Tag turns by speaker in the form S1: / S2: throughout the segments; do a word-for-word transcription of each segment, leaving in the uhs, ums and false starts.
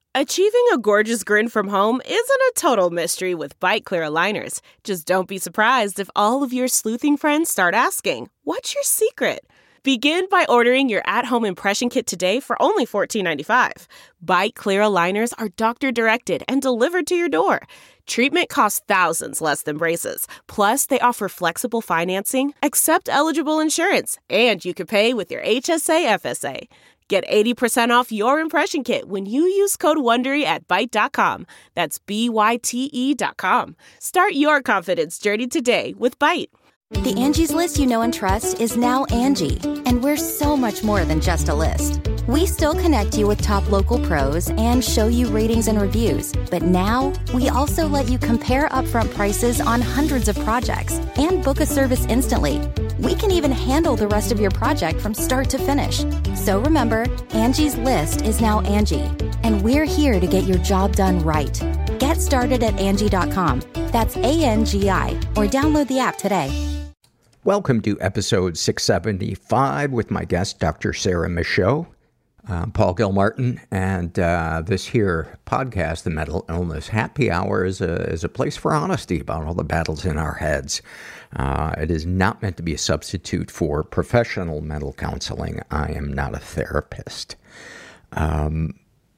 S1: Achieving a gorgeous grin from home isn't a total mystery with Byte Clear aligners. Just don't be surprised if all of your sleuthing friends start asking, "What's your secret?" Begin by ordering your at-home impression kit today for only fourteen ninety-five. Byte Clear aligners are doctor-directed and delivered to your door. Treatment costs thousands less than braces. Plus, they offer flexible financing, accept eligible insurance, and you can pay with your H S A F S A. Get eighty percent off your impression kit when you use code WONDERY at Byte dot com. That's B Y T E dot com. Start your confidence journey today with Byte.
S2: The Angie's List you know and trust is now Angie, and we're so much more than just a list. We still connect you with top local pros and show you ratings and reviews, but now we also let you compare upfront prices on hundreds of projects and book a service instantly. We can even handle the rest of your project from start to finish. So remember, Angie's List is now Angie, and we're here to get your job done right. Get started at Angie dot com. That's A N G I, or download the app today.
S3: Welcome to episode six seventy-five with my guest, Doctor Sarah Michaud. I'm Paul Gilmartin, and uh, this here podcast, The Mental Illness Happy Hour, is a, is a place for honesty about all the battles in our heads. Uh, it is not meant to be a substitute for professional mental counseling. I am not a therapist. Um,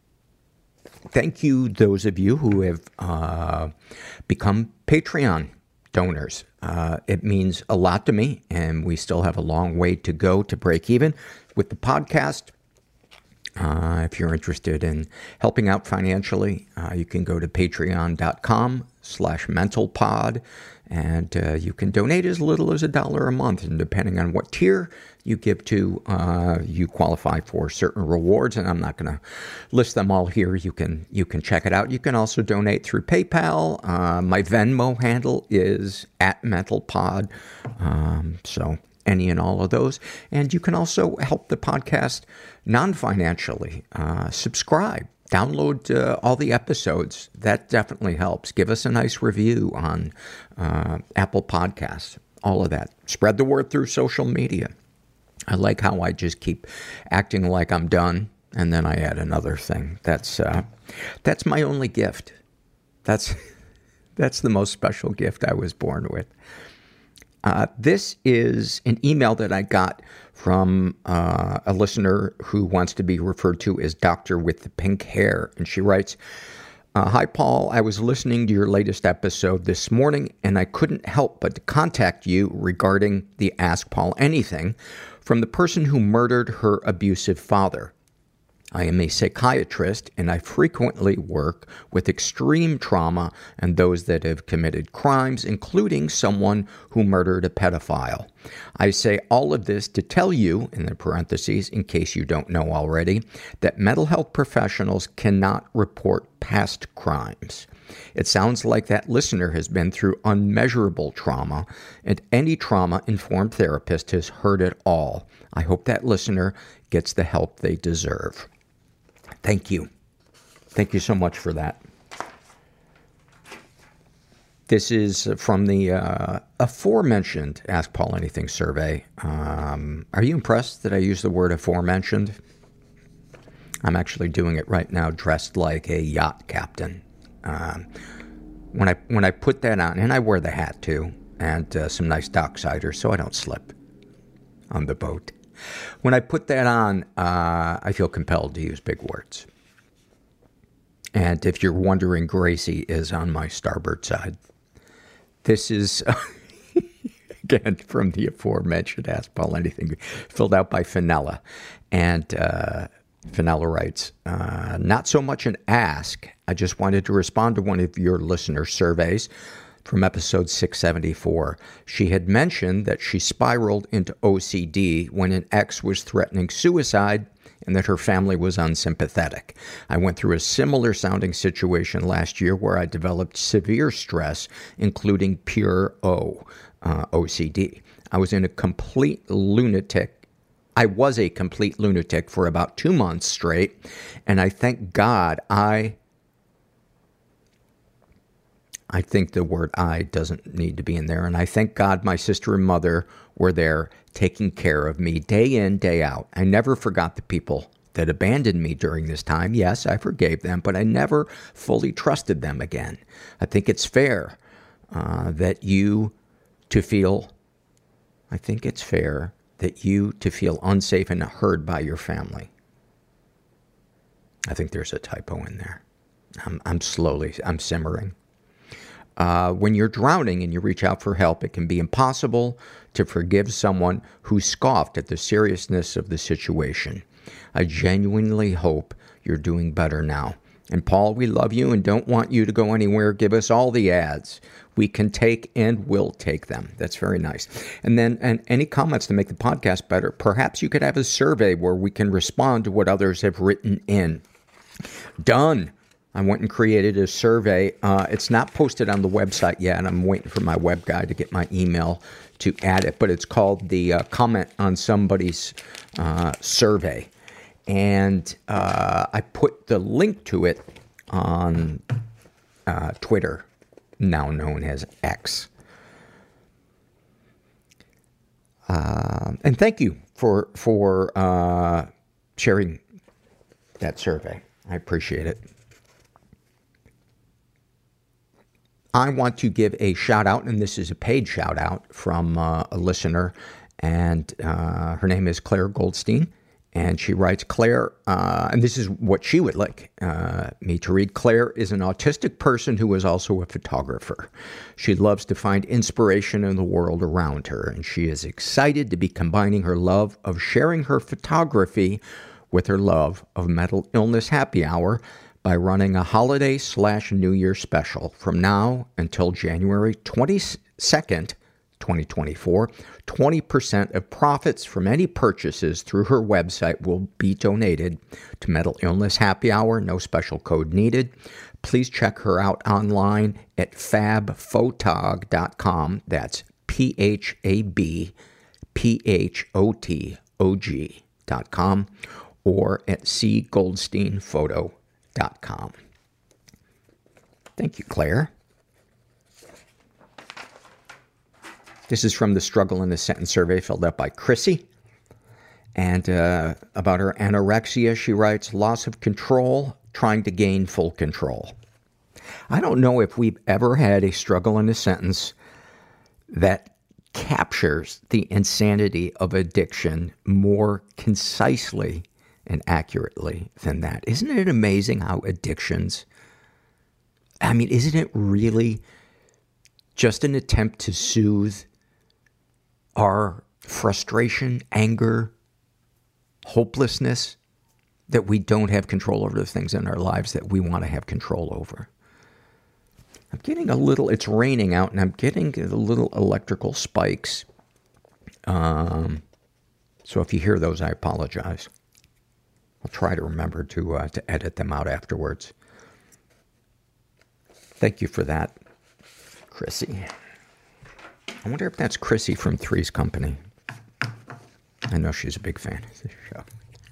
S3: thank you, those of you who have uh, become Patreon donors. Uh, it means a lot to me, and we still have a long way to go to break even with the podcast. Uh, if you're interested in helping out financially, uh, you can go to patreon.com slash mentalpod, and uh, you can donate as little as a dollar a month, and depending on what tier you give to, uh, you qualify for certain rewards, and I'm not going to list them all here. You can you can check it out. You can also donate through PayPal. Uh, my Venmo handle is at mentalpod, um, so any and all of those. And you can also help the podcast non-financially. Uh, subscribe. Download uh, all the episodes. That definitely helps. Give us a nice review on uh, Apple Podcasts. All of that. Spread the word through social media. I like how I just keep acting like I'm done, and then I add another thing. That's uh, that's my only gift. That's that's the most special gift I was born with. Uh, this is an email that I got from uh, a listener who wants to be referred to as Doctor with the Pink Hair. And she writes, uh, Hi, Paul. I was listening to your latest episode this morning, and I couldn't help but to contact you regarding the Ask Paul Anything from the person who murdered her abusive father. I am a psychiatrist, and I frequently work with extreme trauma and those that have committed crimes, including someone who murdered a pedophile. I say all of this to tell you, in the parentheses, in case you don't know already, that mental health professionals cannot report past crimes. It sounds like that listener has been through unmeasurable trauma, and any trauma-informed therapist has heard it all. I hope that listener gets the help they deserve. Thank you. Thank you so much for that. This is from the uh, aforementioned Ask Paul Anything survey. Um, are you impressed that I use the word aforementioned? I'm actually doing it right now dressed like a yacht captain. Um, when I when I put that on, and I wear the hat too, and uh, some nice docksiders so I don't slip on the boat. When I put that on, uh, I feel compelled to use big words. And if you're wondering, Gracie is on my starboard side. This is, again, from the aforementioned Ask Paul Anything, filled out by Finella. And uh, Finella writes, uh, not so much an ask. I just wanted to respond to one of your listener surveys from episode six seventy-four. She had mentioned that she spiraled into O C D when an ex was threatening suicide and that her family was unsympathetic. I went through a similar sounding situation last year where I developed severe stress, including pure O, uh, O C D. I was in a complete lunatic I was a complete lunatic for about two months straight, and I thank God I I think the word I doesn't need to be in there. And I thank God my sister and mother were there taking care of me day in, day out. I never forgot the people that abandoned me during this time. Yes, I forgave them, but I never fully trusted them again. I think it's fair uh, that you to feel, I think it's fair that you to feel unsafe and heard by your family. I think there's a typo in there. I'm, I'm slowly, I'm simmering. Uh, when you're drowning and you reach out for help, it can be impossible to forgive someone who scoffed at the seriousness of the situation. I genuinely hope you're doing better now. And Paul, we love you and don't want you to go anywhere. Give us all the ads. We can take and will take them. That's very nice. And then and any comments to make the podcast better, perhaps you could have a survey where we can respond to what others have written in. Done. I went and created a survey. Uh, it's not posted on the website yet. I'm waiting for my web guy to get my email to add it, but it's called the uh, comment on somebody's uh, survey. And uh, I put the link to it on uh, Twitter, now known as X. Uh, and thank you for, for uh, sharing that survey. I appreciate it. I want to give a shout out, and this is a paid shout out from uh, a listener, and uh, her name is Claire Goldstein, and she writes, Claire, uh, and this is what she would like uh, me to read. Claire is an autistic person who is also a photographer. She loves to find inspiration in the world around her, and she is excited to be combining her love of sharing her photography with her love of Mental Illness Happy Hour by running a holiday slash New Year special from now until January twenty-second, twenty twenty-four. twenty percent of profits from any purchases through her website will be donated to Mental Illness Happy Hour. No special code needed. Please check her out online at fab photog dot com. That's P H A B P H O T O G dot com or at c goldstein photo dot com. Thank you, Claire. This is from the Struggle in a Sentence survey filled out by Chrissy. And uh, about her anorexia, she writes, loss of control, trying to gain full control. I don't know if we've ever had a struggle in a sentence that captures the insanity of addiction more concisely and accurately than that. Isn't it amazing how addictions, I mean, isn't it really just an attempt to soothe our frustration, anger, hopelessness, that we don't have control over the things in our lives that we want to have control over? I'm getting a little, it's raining out, and I'm getting a little electrical spikes. Um, so if you hear those, I apologize. I'll try to remember to uh, to edit them out afterwards. Thank you for that, Chrissy. I wonder if that's Chrissy from Three's Company. I know she's a big fan of this show.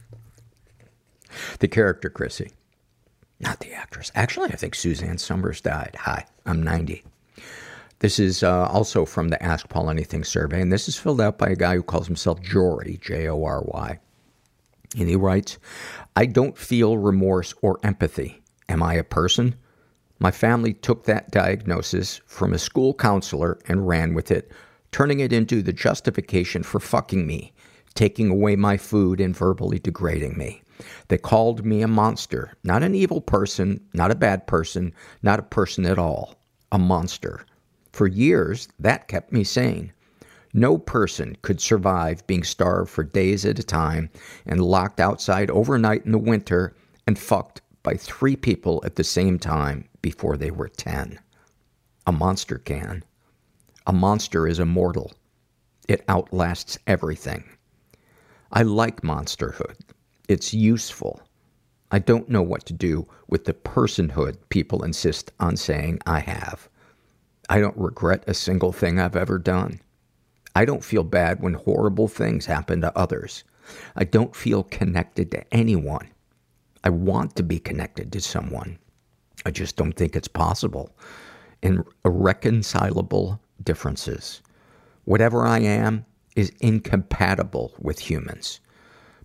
S3: The character Chrissy, not the actress. Actually, I think Suzanne Summers died. Hi, I'm ninety. This is uh, also from the Ask Paul Anything survey, and this is filled out by a guy who calls himself Jory, J O R Y. And he writes, I don't feel remorse or empathy. Am I a person? My family took that diagnosis from a school counselor and ran with it, turning it into the justification for fucking me, taking away my food and verbally degrading me. They called me a monster, not an evil person, not a bad person, not a person at all, a monster. For years, that kept me sane. No person could survive being starved for days at a time and locked outside overnight in the winter and fucked by three people at the same time before they were ten. A monster can. A monster is immortal. It outlasts everything. I like monsterhood. It's useful. I don't know what to do with the personhood people insist on saying I have. I don't regret a single thing I've ever done. I don't feel bad when horrible things happen to others. I don't feel connected to anyone. I want to be connected to someone. I just don't think it's possible. In irreconcilable differences. Whatever I am is incompatible with humans.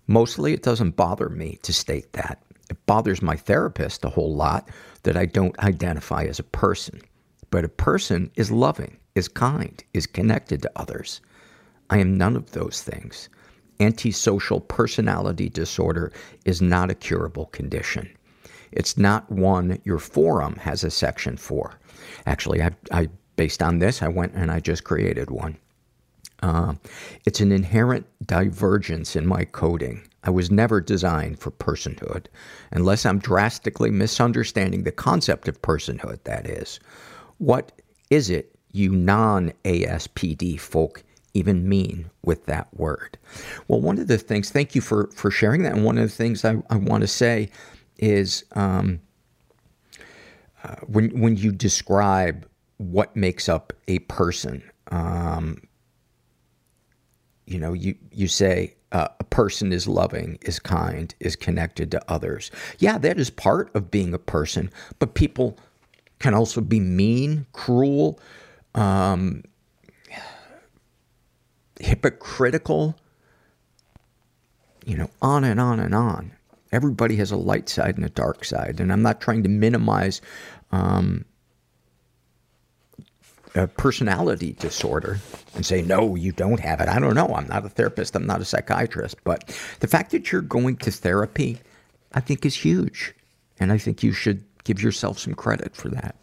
S3: Mostly it doesn't bother me to state that. It bothers my therapist a whole lot that I don't identify as a person. But a person is loving, is kind, is connected to others. I am none of those things. Antisocial personality disorder is not a curable condition. It's not one your forum has a section for. Actually, I, I based on this, I went and I just created one. Uh, it's an inherent divergence in my coding. I was never designed for personhood, unless I'm drastically misunderstanding the concept of personhood, that is. What is it you non-A S P D folk even mean with that word? Well, one of the things, thank you for, for sharing that, and one of the things I, I want to say is um, uh, when, when you describe what makes up a person, um, you know, you, you say uh, a person is loving, is kind, is connected to others. Yeah, that is part of being a person, but people can also be mean, cruel, um, hypocritical, you know, on and on and on. Everybody has a light side and a dark side, and I'm not trying to minimize um, a personality disorder and say, no, you don't have it. I don't know. I'm not a therapist. I'm not a psychiatrist. But the fact that you're going to therapy, I think, is huge. And I think you should give yourself some credit for that.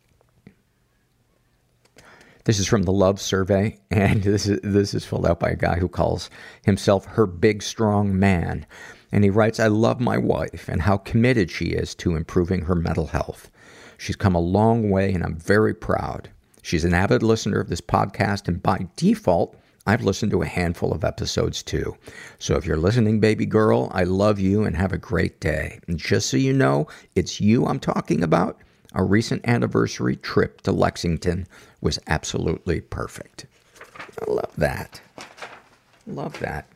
S3: This is from the Love Survey, and this is, this is filled out by a guy who calls himself her big, strong man. And he writes, I love my wife and how committed she is to improving her mental health. She's come a long way, and I'm very proud. She's an avid listener of this podcast, and by default, I've listened to a handful of episodes too. So if you're listening, baby girl, I love you and have a great day. And just so you know, it's you I'm talking about. Our recent anniversary trip to Lexington was absolutely perfect. I love that. Love that.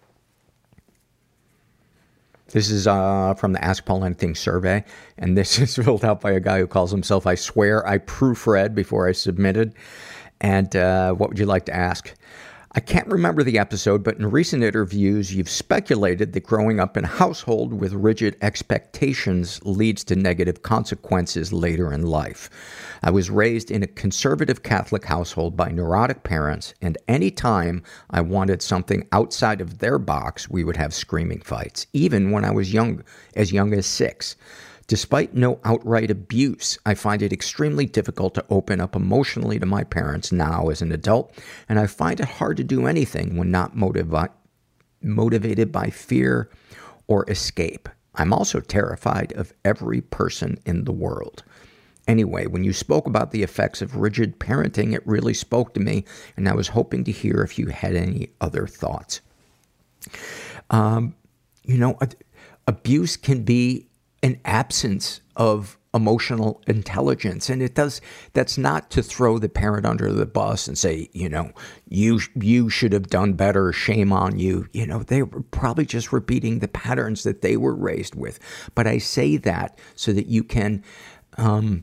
S3: This is uh, from the Ask Paul Anything survey, and this is filled out by a guy who calls himself, I swear I proofread before I submitted. And uh, what would you like to ask? I can't remember the episode, but in recent interviews, you've speculated that growing up in a household with rigid expectations leads to negative consequences later in life. I was raised in a conservative Catholic household by neurotic parents, and any time I wanted something outside of their box, we would have screaming fights, even when I was young, as young as six. Despite no outright abuse, I find it extremely difficult to open up emotionally to my parents now as an adult, and I find it hard to do anything when not motivi- motivated by fear or escape. I'm also terrified of every person in the world. Anyway, when you spoke about the effects of rigid parenting, it really spoke to me, and I was hoping to hear if you had any other thoughts. Um, you know, abuse can be an absence of emotional intelligence. And it does, that's not to throw the parent under the bus and say, you know, you, you should have done better, shame on you. You know, they were probably just repeating the patterns that they were raised with. But I say that so that you can, um,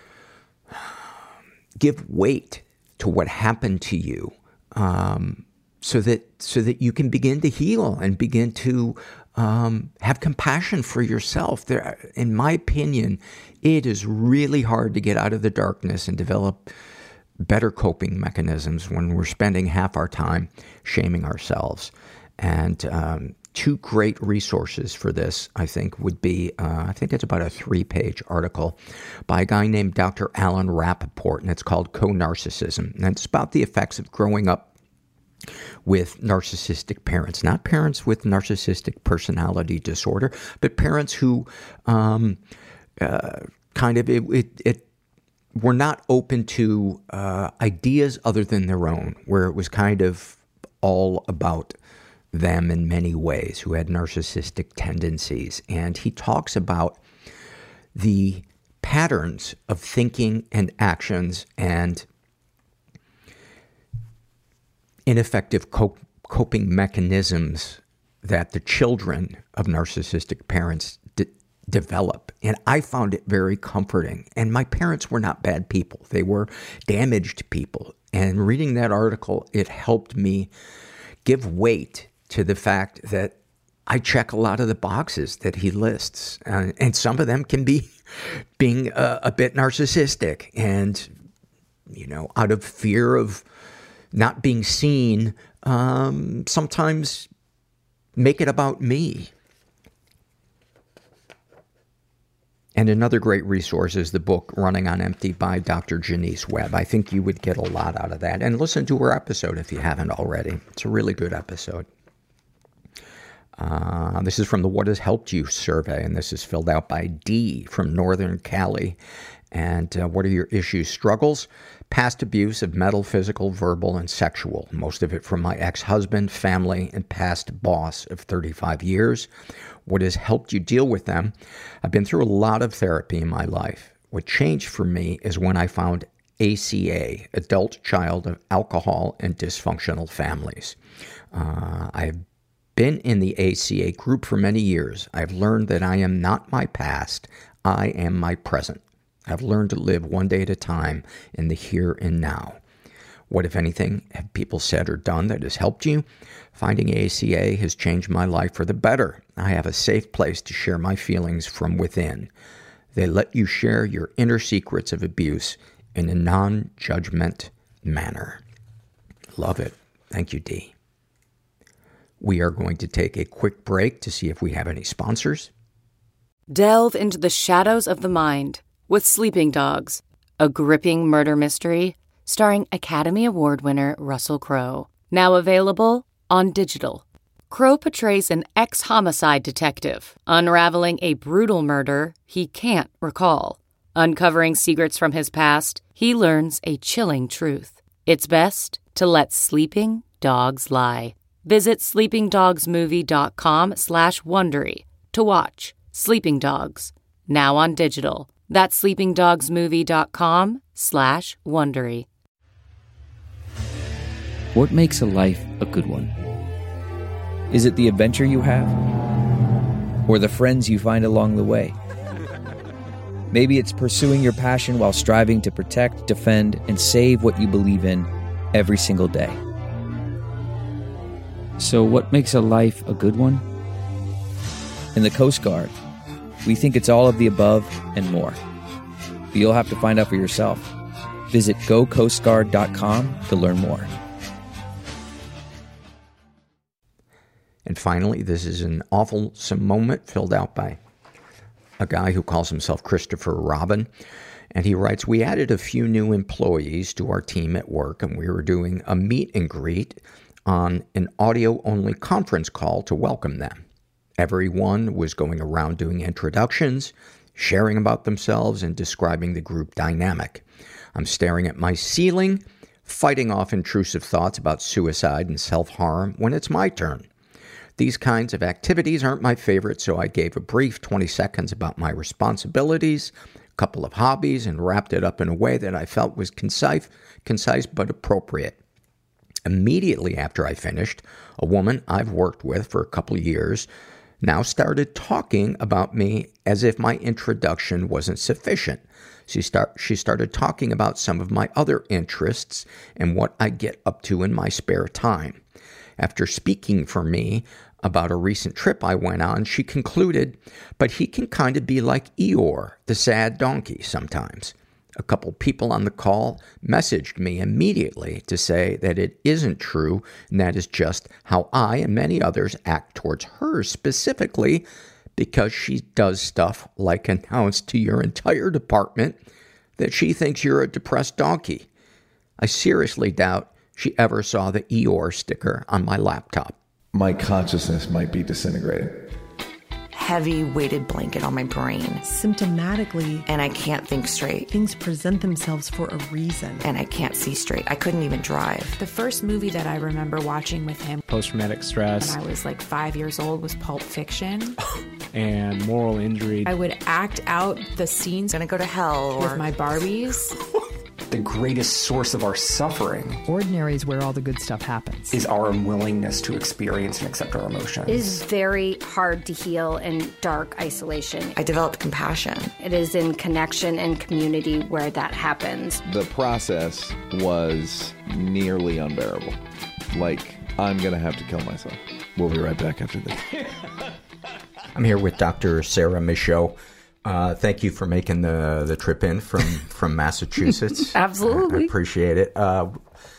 S3: give weight to what happened to you, um, so that, so that you can begin to heal and begin to, Um, have compassion for yourself. There, in my opinion, it is really hard to get out of the darkness and develop better coping mechanisms when we're spending half our time shaming ourselves. And um, two great resources for this, I think, would be, uh, I think it's about a three-page article by a guy named Doctor Alan Rappaport, and it's called Co-Narcissism. And it's about the effects of growing up with narcissistic parents, not parents with narcissistic personality disorder, but parents who um, uh, kind of, it, it, it were not open to uh, ideas other than their own, where it was kind of all about them in many ways, who had narcissistic tendencies. And he talks about the patterns of thinking and actions and ineffective co- coping mechanisms that the children of narcissistic parents de- develop. And I found it very comforting. And my parents were not bad people. They were damaged people. And reading that article, it helped me give weight to the fact that I check a lot of the boxes that he lists. Uh, and some of them can be being a, a bit narcissistic and, you know, out of fear of not being seen, um, sometimes make it about me. And another great resource is the book Running on Empty by Doctor Janice Webb. I think you would get a lot out of that. And listen to her episode if you haven't already. It's a really good episode. Uh, this is from the What Has Helped You survey, and this is filled out by D from Northern Cali. And uh, what are your issues, struggles? Past abuse of mental, physical, verbal, and sexual. Most of it from my ex-husband, family, and past boss of thirty-five years. What has helped you deal with them? I've been through a lot of therapy in my life. What changed for me is when I found A C A, Adult Child of Alcohol and Dysfunctional Families. Uh, I've been in the A C A group for many years. I've learned that I am not my past. I am my present. I've learned to live one day at a time in the here and now. What, if anything, have people said or done that has helped you? Finding A C A has changed my life for the better. I have a safe place to share my feelings from within. They let you share your inner secrets of abuse in a non-judgment manner. Love it. Thank you, D. We are going to take a quick break to see if we have any sponsors.
S4: Delve into the shadows of the mind with Sleeping Dogs, a gripping murder mystery starring Academy Award winner Russell Crowe. Now available on digital. Crowe portrays an ex-homicide detective unraveling a brutal murder he can't recall. Uncovering secrets from his past, he learns a chilling truth. It's best to let sleeping dogs lie. Visit sleepingdogsmovie.com slash Wondery to watch Sleeping Dogs, now on digital. That's sleepingdogsmovie.com slash Wondery.
S5: What makes a life a good one? Is it the adventure you have? Or the friends you find along the way? Maybe it's pursuing your passion while striving to protect, defend, and save what you believe in every single day. So what makes a life a good one? In the Coast Guard, we think it's all of the above and more. But you'll have to find out for yourself. Visit go coast guard dot com to learn more.
S3: And finally, this is an awfulsome moment filled out by a guy who calls himself Christopher Robin. And he writes, we added a few new employees to our team at work, and we were doing a meet and greet on an audio-only conference call to welcome them. Everyone was going around doing introductions, sharing about themselves, and describing the group dynamic. I'm staring at my ceiling, fighting off intrusive thoughts about suicide and self-harm when it's my turn. These kinds of activities aren't my favorite, so I gave a brief twenty seconds about my responsibilities, a couple of hobbies, and wrapped it up in a way that I felt was concise, concise but appropriate. Immediately after I finished, a woman I've worked with for a couple of years now started talking about me as if my introduction wasn't sufficient. She, start, she started talking about some of my other interests and what I get up to in my spare time. After speaking for me about a recent trip I went on, she concluded, but he can kind of be like Eeyore, the sad donkey, sometimes. A couple people on the call messaged me immediately to say that it isn't true, and that is just how I and many others act towards her specifically, because she does stuff like announce to your entire department that she thinks you're a depressed donkey. I seriously doubt she ever saw the Eeyore sticker on my laptop.
S6: My consciousness might be disintegrating.
S7: Heavy weighted blanket on my brain.
S8: Symptomatically.
S7: And I can't think straight.
S8: Things present themselves for a reason.
S7: And I can't see straight. I couldn't even drive.
S9: The first movie that I remember watching with him,
S10: post-traumatic stress,
S9: when I was like five years old, was Pulp Fiction.
S10: And moral injury.
S9: I would act out the scenes.
S7: Gonna go to hell.
S9: With
S7: or...
S9: my Barbies.
S11: The greatest source of our suffering,
S8: ordinary is where all the good stuff happens,
S11: is our unwillingness to experience and accept our emotions.
S12: It is very hard to heal in dark isolation.
S7: I developed compassion.
S12: It is in connection and community where that happens.
S13: The process was nearly unbearable. Like, I'm going to have to kill myself.
S6: We'll be right back after this.
S3: I'm here with Doctor Sarah Michaud. Uh, thank you for making the the trip in from, from Massachusetts.
S13: Absolutely.
S3: I, I appreciate it. Uh,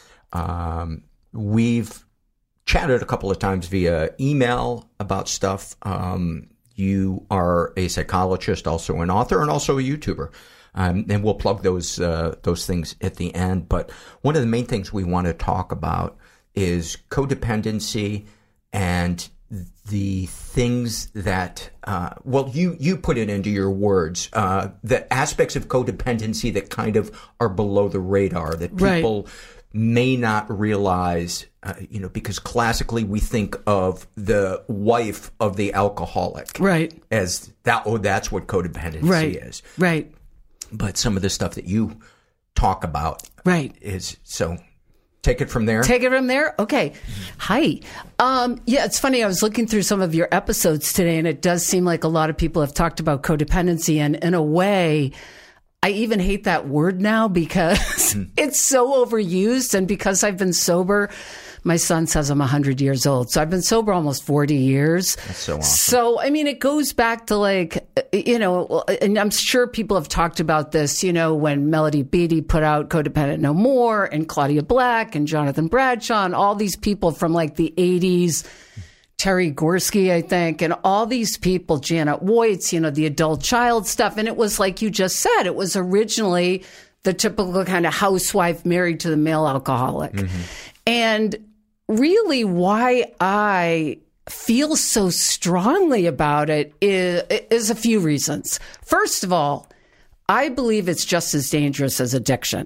S3: um, we've chatted a couple of times via email about stuff. Um, you are a psychologist, also an author, and also a YouTuber. Um, and we'll plug those uh, those things at the end. But one of the main things we want to talk about is codependency and the things that, uh, well, you, you put it into your words, uh, the aspects of codependency that kind of are below the radar, that people right. may not realize, uh, you know, because classically we think of the wife of the alcoholic.
S13: Right.
S3: As that, oh, that's what codependency
S13: right.
S3: is.
S13: Right.
S3: But some of the stuff that you talk about
S13: right.
S3: is so... Take it from there.
S13: Take it from there? Okay. Hi. Um, yeah, it's funny. I was looking through some of your episodes today, and it does seem like a lot of people have talked about codependency. And in a way, I even hate that word now because mm. it's so overused. And because I've been sober, my son says I'm one hundred years old. So I've been sober almost forty years.
S3: That's so awesome.
S13: So, I mean, it goes back to like, you know, and I'm sure people have talked about this, you know, when Melody Beattie put out Codependent No More and Claudia Black and Jonathan Bradshaw and all these people from like the eighties, Terry Gorski, I think, and all these people, Janet Voits, you know, the adult child stuff. And it was like you just said, it was originally the typical kind of housewife married to the male alcoholic. Mm-hmm. And really why I feel so strongly about it is, is a few reasons. First of all, I believe it's just as dangerous as addiction.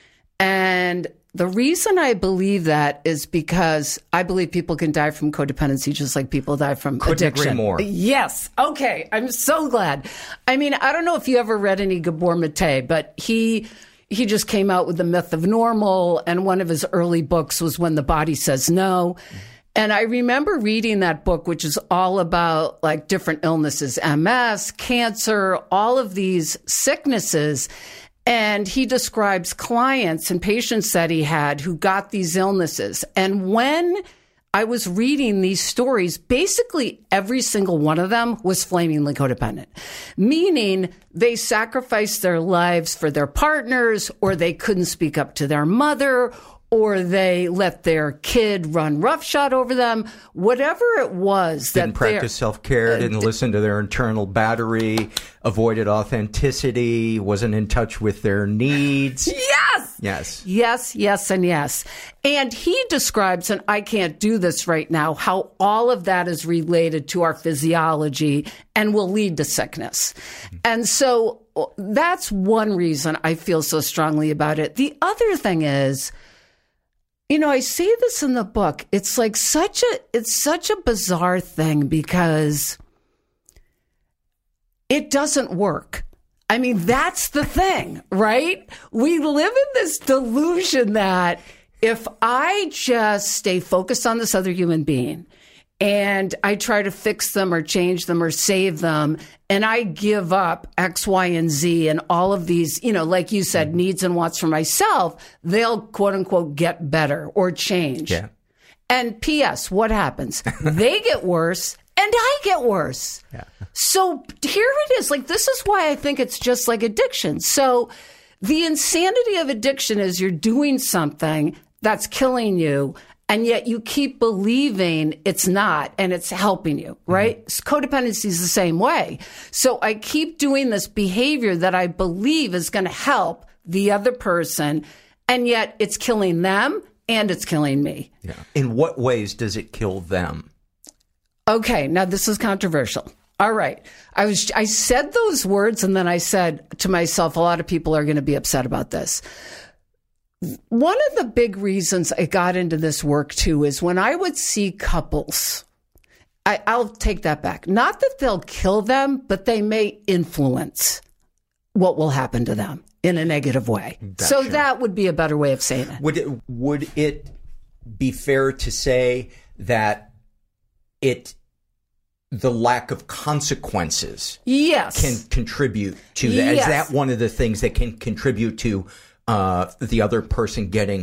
S13: And the reason I believe that is because I believe people can die from codependency just like people die from
S3: Couldn't
S13: addiction.
S3: Agree more.
S13: Yes. Okay. I'm so glad. I mean, I don't know if you ever read any Gabor Mate, but he... He just came out with The Myth of Normal, and one of his early books was When the Body Says No. And I remember reading that book, which is all about like different illnesses, M S, cancer, all of these sicknesses. And he describes clients and patients that he had who got these illnesses. And when I was reading these stories, basically every single one of them was flamingly codependent, meaning they sacrificed their lives for their partners, or they couldn't speak up to their mother, or they let their kid run roughshod over them, whatever it was.
S3: Didn't
S13: that
S3: practice self-care, didn't uh, listen to their internal battery, avoided authenticity, wasn't in touch with their needs.
S13: Yes!
S3: Yes.
S13: Yes, yes, and yes. And he describes, and I can't do this right now, how all of that is related to our physiology and will lead to sickness. Mm-hmm. And so that's one reason I feel so strongly about it. The other thing is, you know, I say this in the book. It's like such a, it's such a bizarre thing because it doesn't work. I mean, that's the thing, right? We live in this delusion that if I just stay focused on this other human being and I try to fix them or change them or save them, and I give up X, Y, and Z and all of these, you know, like you said, needs and wants for myself, they'll quote unquote get better or change.
S3: Yeah.
S13: And P S, what happens? They get worse and I get worse.
S3: Yeah.
S13: So here it is. Like, this is why I think it's just like addiction. So the insanity of addiction is you're doing something that's killing you, and yet you keep believing it's not, and it's helping you, right? Mm-hmm. Codependency is the same way. So I keep doing this behavior that I believe is going to help the other person, and yet it's killing them and it's killing me.
S3: Yeah. In what ways does it kill them?
S13: Okay, now this is controversial. All right. I was I said those words, and then I said to myself, a lot of people are going to be upset about this. One of the big reasons I got into this work, too, is when I would see couples, I, I'll take that back. Not that they'll kill them, but they may influence what will happen to them in a negative way. Gotcha. So that would be a better way of saying it.
S3: Would it, would it be fair to say that it, the lack of consequences
S13: yes.
S3: can contribute to that?
S13: Yes.
S3: Is that one of the things that can contribute to uh, the other person getting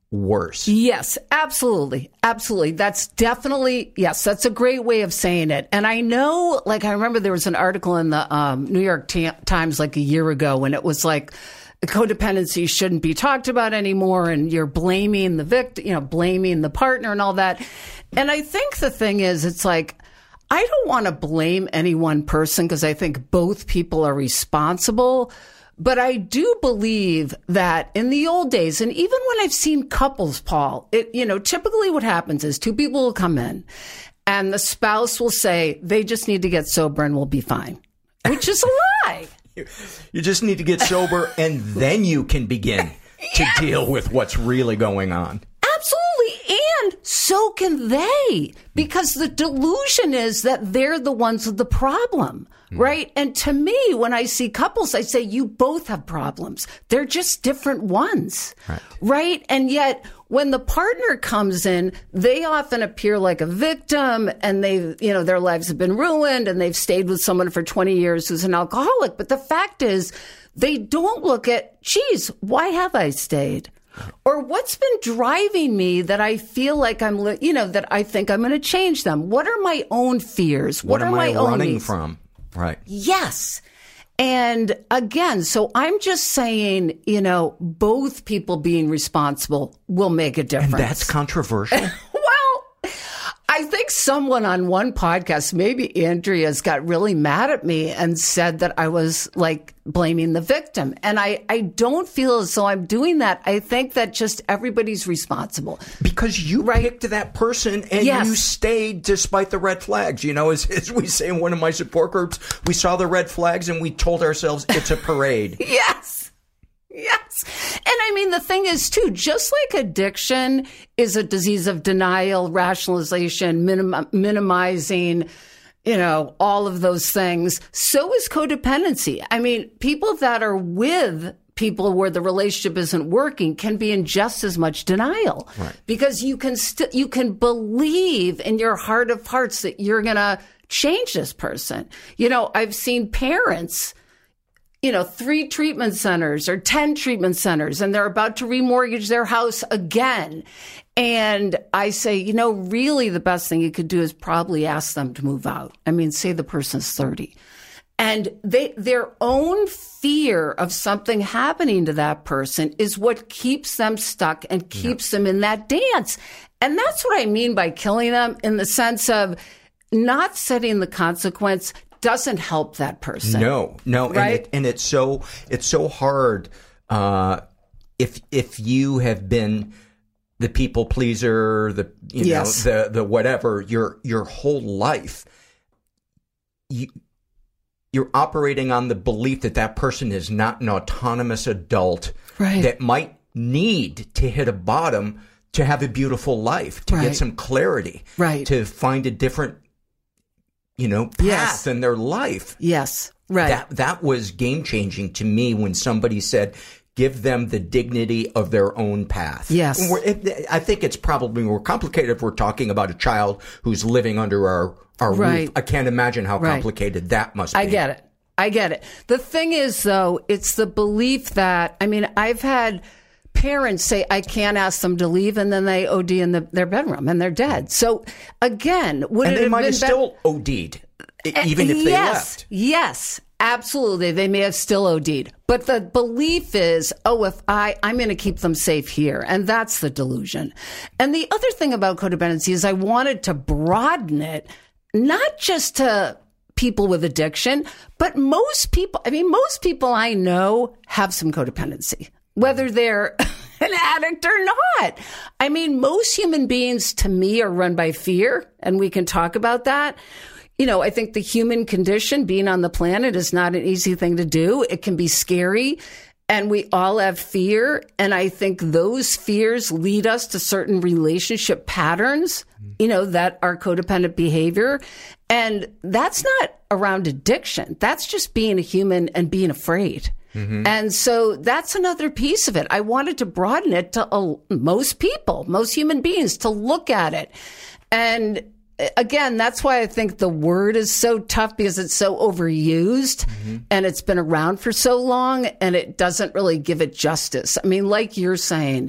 S3: worse.
S13: Yes, absolutely. Absolutely. That's definitely, yes, that's a great way of saying it. And I know, like, I remember there was an article in the um, New York T- Times like a year ago when it was like, codependency shouldn't be talked about anymore, and you're blaming the victim, you know, blaming the partner and all that. And I think the thing is, it's like, I don't want to blame any one person because I think both people are responsible. But I do believe that in the old days, and even when I've seen couples, Paul, it, you know, typically what happens is two people will come in and the spouse will say, they just need to get sober and we'll be fine, which is a lie.
S3: You just need to get sober and then you can begin to yes. deal with what's really going on.
S13: Absolutely. And so can they, because the delusion is that they're the ones with the problem, mm. right? And to me, when I see couples, I say, you both have problems. They're just different ones, right? right? And yet when the partner comes in, they often appear like a victim and they, you know, their lives have been ruined and they've stayed with someone for twenty years who's an alcoholic. But the fact is, they don't look at, geez, why have I stayed? Or what's been driving me that I feel like I'm, you know, that I think I'm going to change them? What are my own fears?
S3: What,
S13: what
S3: am
S13: are my
S3: I
S13: own
S3: running
S13: needs?
S3: from? Right.
S13: Yes. And again, so I'm just saying, you know, both people being responsible will make a difference.
S3: And that's controversial.
S13: Well, I think someone on one podcast, maybe Andrea's, got really mad at me and said that I was like blaming the victim. And I, I don't feel as though I'm doing that. I think that just everybody's responsible.
S3: Because you right? picked that person and
S13: yes.
S3: you stayed despite the red flags. You know, as, as we say in one of my support groups, we saw the red flags and we told ourselves it's a parade.
S13: Yes. Yes. And I mean, the thing is, too, just like addiction is a disease of denial, rationalization, minim- minimizing, you know, all of those things, so is codependency. I mean, people that are with people where the relationship isn't working can be in just as much denial. Right. Because you can st- you can believe in your heart of hearts that you're going to change this person. You know, I've seen parents, you know, three treatment centers or ten treatment centers, and they're about to remortgage their house again. And I say, you know, really the best thing you could do is probably ask them to move out. I mean, say the person's thirty. And they, their own fear of something happening to that person is what keeps them stuck and keeps yeah. them in that dance. And that's what I mean by killing them, in the sense of not setting the consequence doesn't help that person.
S3: No, no.
S13: Right?
S3: And, it, and it's so, it's so hard. Uh, if, if you have been the people pleaser, the, you
S13: yes.
S3: know, the, the whatever, your, your whole life, you, you're operating on the belief that that person is not an autonomous adult
S13: right.
S3: that might need to hit a bottom to have a beautiful life, to
S13: right.
S3: get some clarity,
S13: right.
S3: to find a different, you know, path
S13: yes.
S3: in their life.
S13: Yes, right.
S3: That, that was game changing to me when somebody said, give them the dignity of their own path.
S13: Yes.
S3: We're, it, I think it's probably more complicated if we're talking about a child who's living under our Our
S13: right.
S3: roof. I can't imagine how
S13: right.
S3: complicated that must be.
S13: I get it. I get it. The thing is, though, it's the belief that, I mean, I've had parents say, I can't ask them to leave, and then they O D in the, their bedroom and they're dead. So again, would
S3: and
S13: it
S3: they
S13: have
S3: might
S13: been
S3: have still O D'd, even if they
S13: yes,
S3: left.
S13: Yes, absolutely. They may have still O D'd. But the belief is, oh, if I, I'm going to keep them safe here. And that's the delusion. And the other thing about codependency is I wanted to broaden it, not just to people with addiction, but most people, I mean, most people I know have some codependency, whether they're an addict or not. I mean, most human beings to me are run by fear, and we can talk about that. You know, I think the human condition, being on the planet, is not an easy thing to do. It can be scary, and we all have fear. And I think those fears lead us to certain relationship patterns, you know, that are codependent behavior. And that's not around addiction. That's just being a human and being afraid. Mm-hmm. And so that's another piece of it. I wanted to broaden it to uh, most people, most human beings, to look at it. And again, that's why I think the word is so tough, because it's so overused mm-hmm. and it's been around for so long, and it doesn't really give it justice. I mean, like you're saying,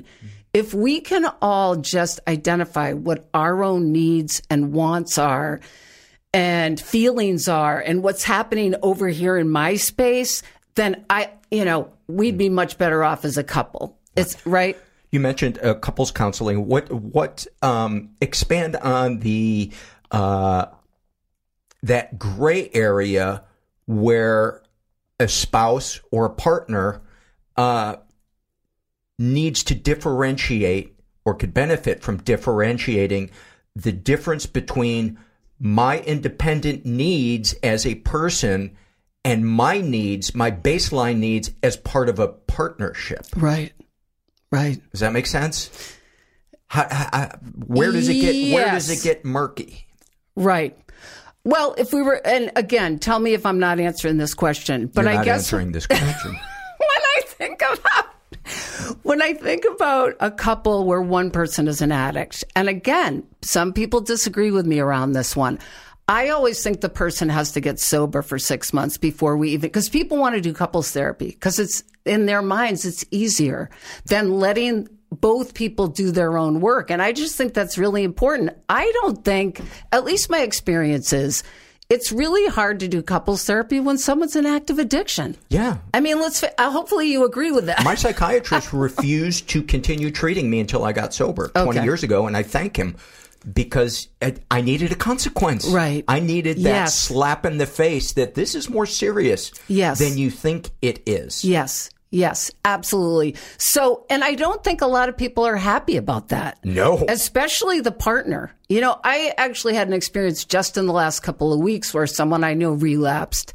S13: if we can all just identify what our own needs and wants are and feelings are and what's happening over here in my space, then I, you know, we'd be much better off as a couple. It's right.
S3: You mentioned uh, couples counseling. What, what, um, expand on the, uh, that gray area where a spouse or a partner, uh, needs to differentiate or could benefit from differentiating the difference between my independent needs as a person and my needs, my baseline needs as part of a partnership.
S13: Right. Right.
S3: Does that make sense? How, how, where does it get,
S13: yes.
S3: where does it get murky?
S13: Right. Well, if we were, and again, tell me if I'm not answering this question, but
S3: You're
S13: I
S3: not
S13: guess
S3: answering this question.
S13: when I think about When I think about a couple where one person is an addict, and again, some people disagree with me around this one. I always think the person has to get sober for six months before we even, because people want to do couples therapy because it's in their minds, it's easier than letting both people do their own work. And I just think that's really important. I don't think, at least my experience is, it's really hard to do couples therapy when someone's in active addiction.
S3: Yeah.
S13: I mean, let's, uh, hopefully you agree with that.
S3: My psychiatrist refused to continue treating me until I got sober
S13: Okay.
S3: twenty years ago. And I thank him because I needed a consequence.
S13: Right.
S3: I needed that
S13: Yes.
S3: slap in the face that this is more serious
S13: Yes.
S3: than you think it is.
S13: Yes. Yes, absolutely. So, and I don't think a lot of people are happy about that.
S3: No.
S13: Especially the partner. You know, I actually had an experience just in the last couple of weeks where someone I know relapsed.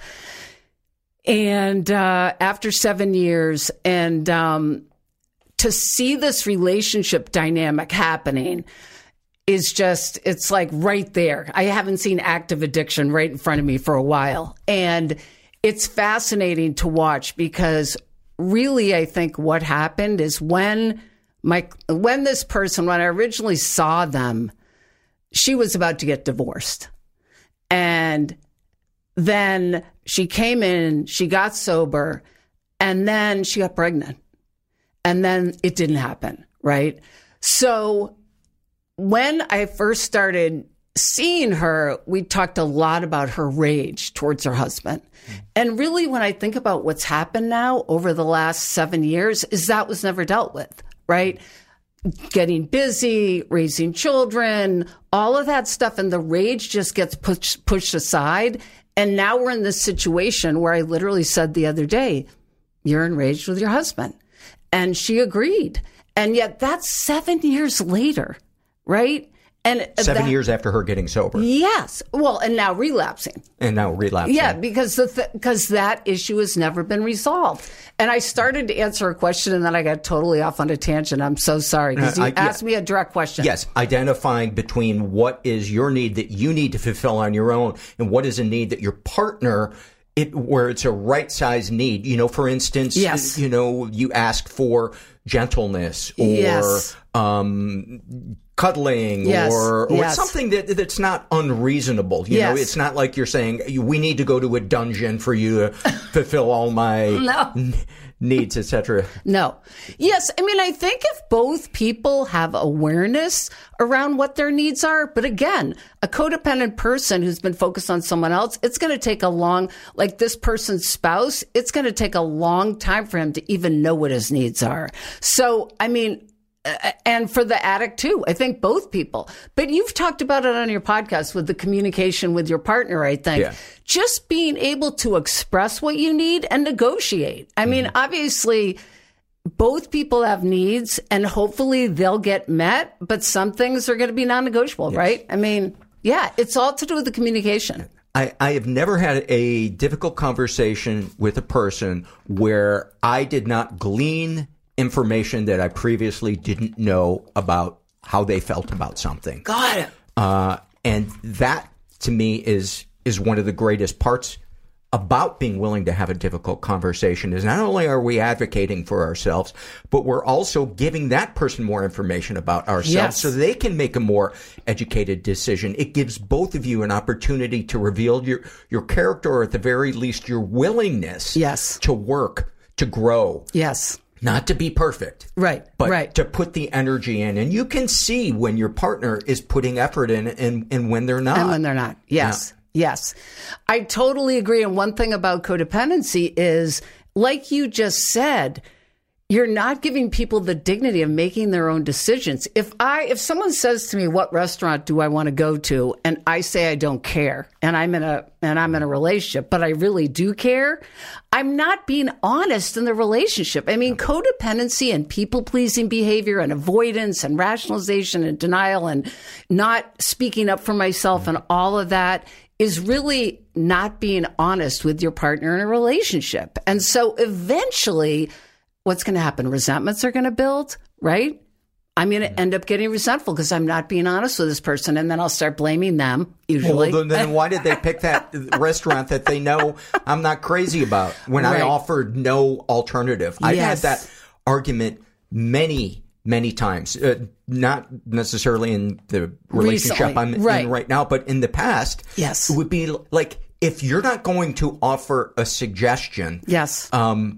S13: And uh, after seven years, and um, to see this relationship dynamic happening is just, it's like right there. I haven't seen active addiction right in front of me for a while. And it's fascinating to watch because really, I think what happened is when my when this person, when I originally saw them, she was about to get divorced. And then she came in, she got sober, and then she got pregnant. And then it didn't happen, right? So when I first started seeing her, we talked a lot about her rage towards her husband. And really, when I think about what's happened now over the last seven years, is that was never dealt with, right? Getting busy, raising children, all of that stuff. And the rage just gets pushed, pushed aside. And now we're in this situation where I literally said the other day, you're enraged with your husband. And she agreed. And yet that's seven years later, right? And
S3: Seven
S13: that,
S3: years after her getting sober.
S13: Yes. Well, and now relapsing.
S3: And now relapsing.
S13: Yeah, because the th- because that issue has never been resolved. And I started to answer a question and then I got totally off on a tangent. I'm so sorry because you
S3: Uh, I-
S13: asked
S3: yeah.
S13: me a direct question.
S3: Yes, identifying between what is your need that you need to fulfill on your own and what is a need that your partner, it where it's a right size need. You know, for instance,
S13: Yes.
S3: you know, you ask for gentleness or
S13: Yes.
S3: um, cuddling
S13: Yes.
S3: or, or
S13: Yes.
S3: something that that's not unreasonable. You know,
S13: Yes.
S3: it's not like you're saying we need to go to a dungeon for you to fulfill all my
S13: No.
S3: n- needs, et cetera.
S13: No. Yes. I mean, I think if both people have awareness around what their needs are, but again, a codependent person who's been focused on someone else, it's going to take a long, like this person's spouse, it's going to take a long time for him to even know what his needs are. So, I mean, uh, and for the addict too, I think both people. But you've talked about it on your podcast with the communication with your partner, I think.
S3: Yeah.
S13: Just being able to express what you need and negotiate. I mean,
S3: Mm-hmm.
S13: obviously, both people have needs and hopefully they'll get met, but some things are going to be non-negotiable,
S3: Yes.
S13: right? I mean, yeah, it's all to do with the communication.
S3: I, I have never had a difficult conversation with a person where I did not glean information that I previously didn't know about how they felt about something.
S13: Got it.
S3: Uh, and that, to me, is is one of the greatest parts about being willing to have a difficult conversation is not only are we advocating for ourselves, but we're also giving that person more information about ourselves
S13: Yes.
S3: so they can make a more educated decision. It gives both of you an opportunity to reveal your, your character or at the very least your willingness
S13: Yes.
S3: to work, to grow.
S13: Yes.
S3: Not to be perfect.
S13: Right,
S3: but
S13: right.
S3: to put the energy in. And you can see when your partner is putting effort in and, and when they're not.
S13: And when they're not. Yes. Yeah. Yes. I totally agree. And one thing about codependency is, like you just said, you're not giving people the dignity of making their own decisions. If I, if someone says to me, what restaurant do I want to go to? And I say, I don't care. And I'm in a, and I'm in a relationship, but I really do care. I'm not being honest in the relationship. I mean, codependency and people pleasing behavior and avoidance and rationalization and denial and not speaking up for myself and all of that is really not being honest with your partner in a relationship. And so eventually, what's going to happen? Resentments are going to build, right? I'm going to end up getting resentful because I'm not being honest with this person, and then I'll start blaming them, usually.
S3: Well, then why did they pick that restaurant that they know I'm not crazy about when right. I offered no alternative? I've
S13: yes.
S3: had that argument many, many times. Uh, not necessarily in the relationship
S13: Recently.
S3: I'm
S13: right.
S3: in right now, but in the past.
S13: Yes.
S3: It would be like, if you're not going to offer a suggestion.
S13: Yes.
S3: Um,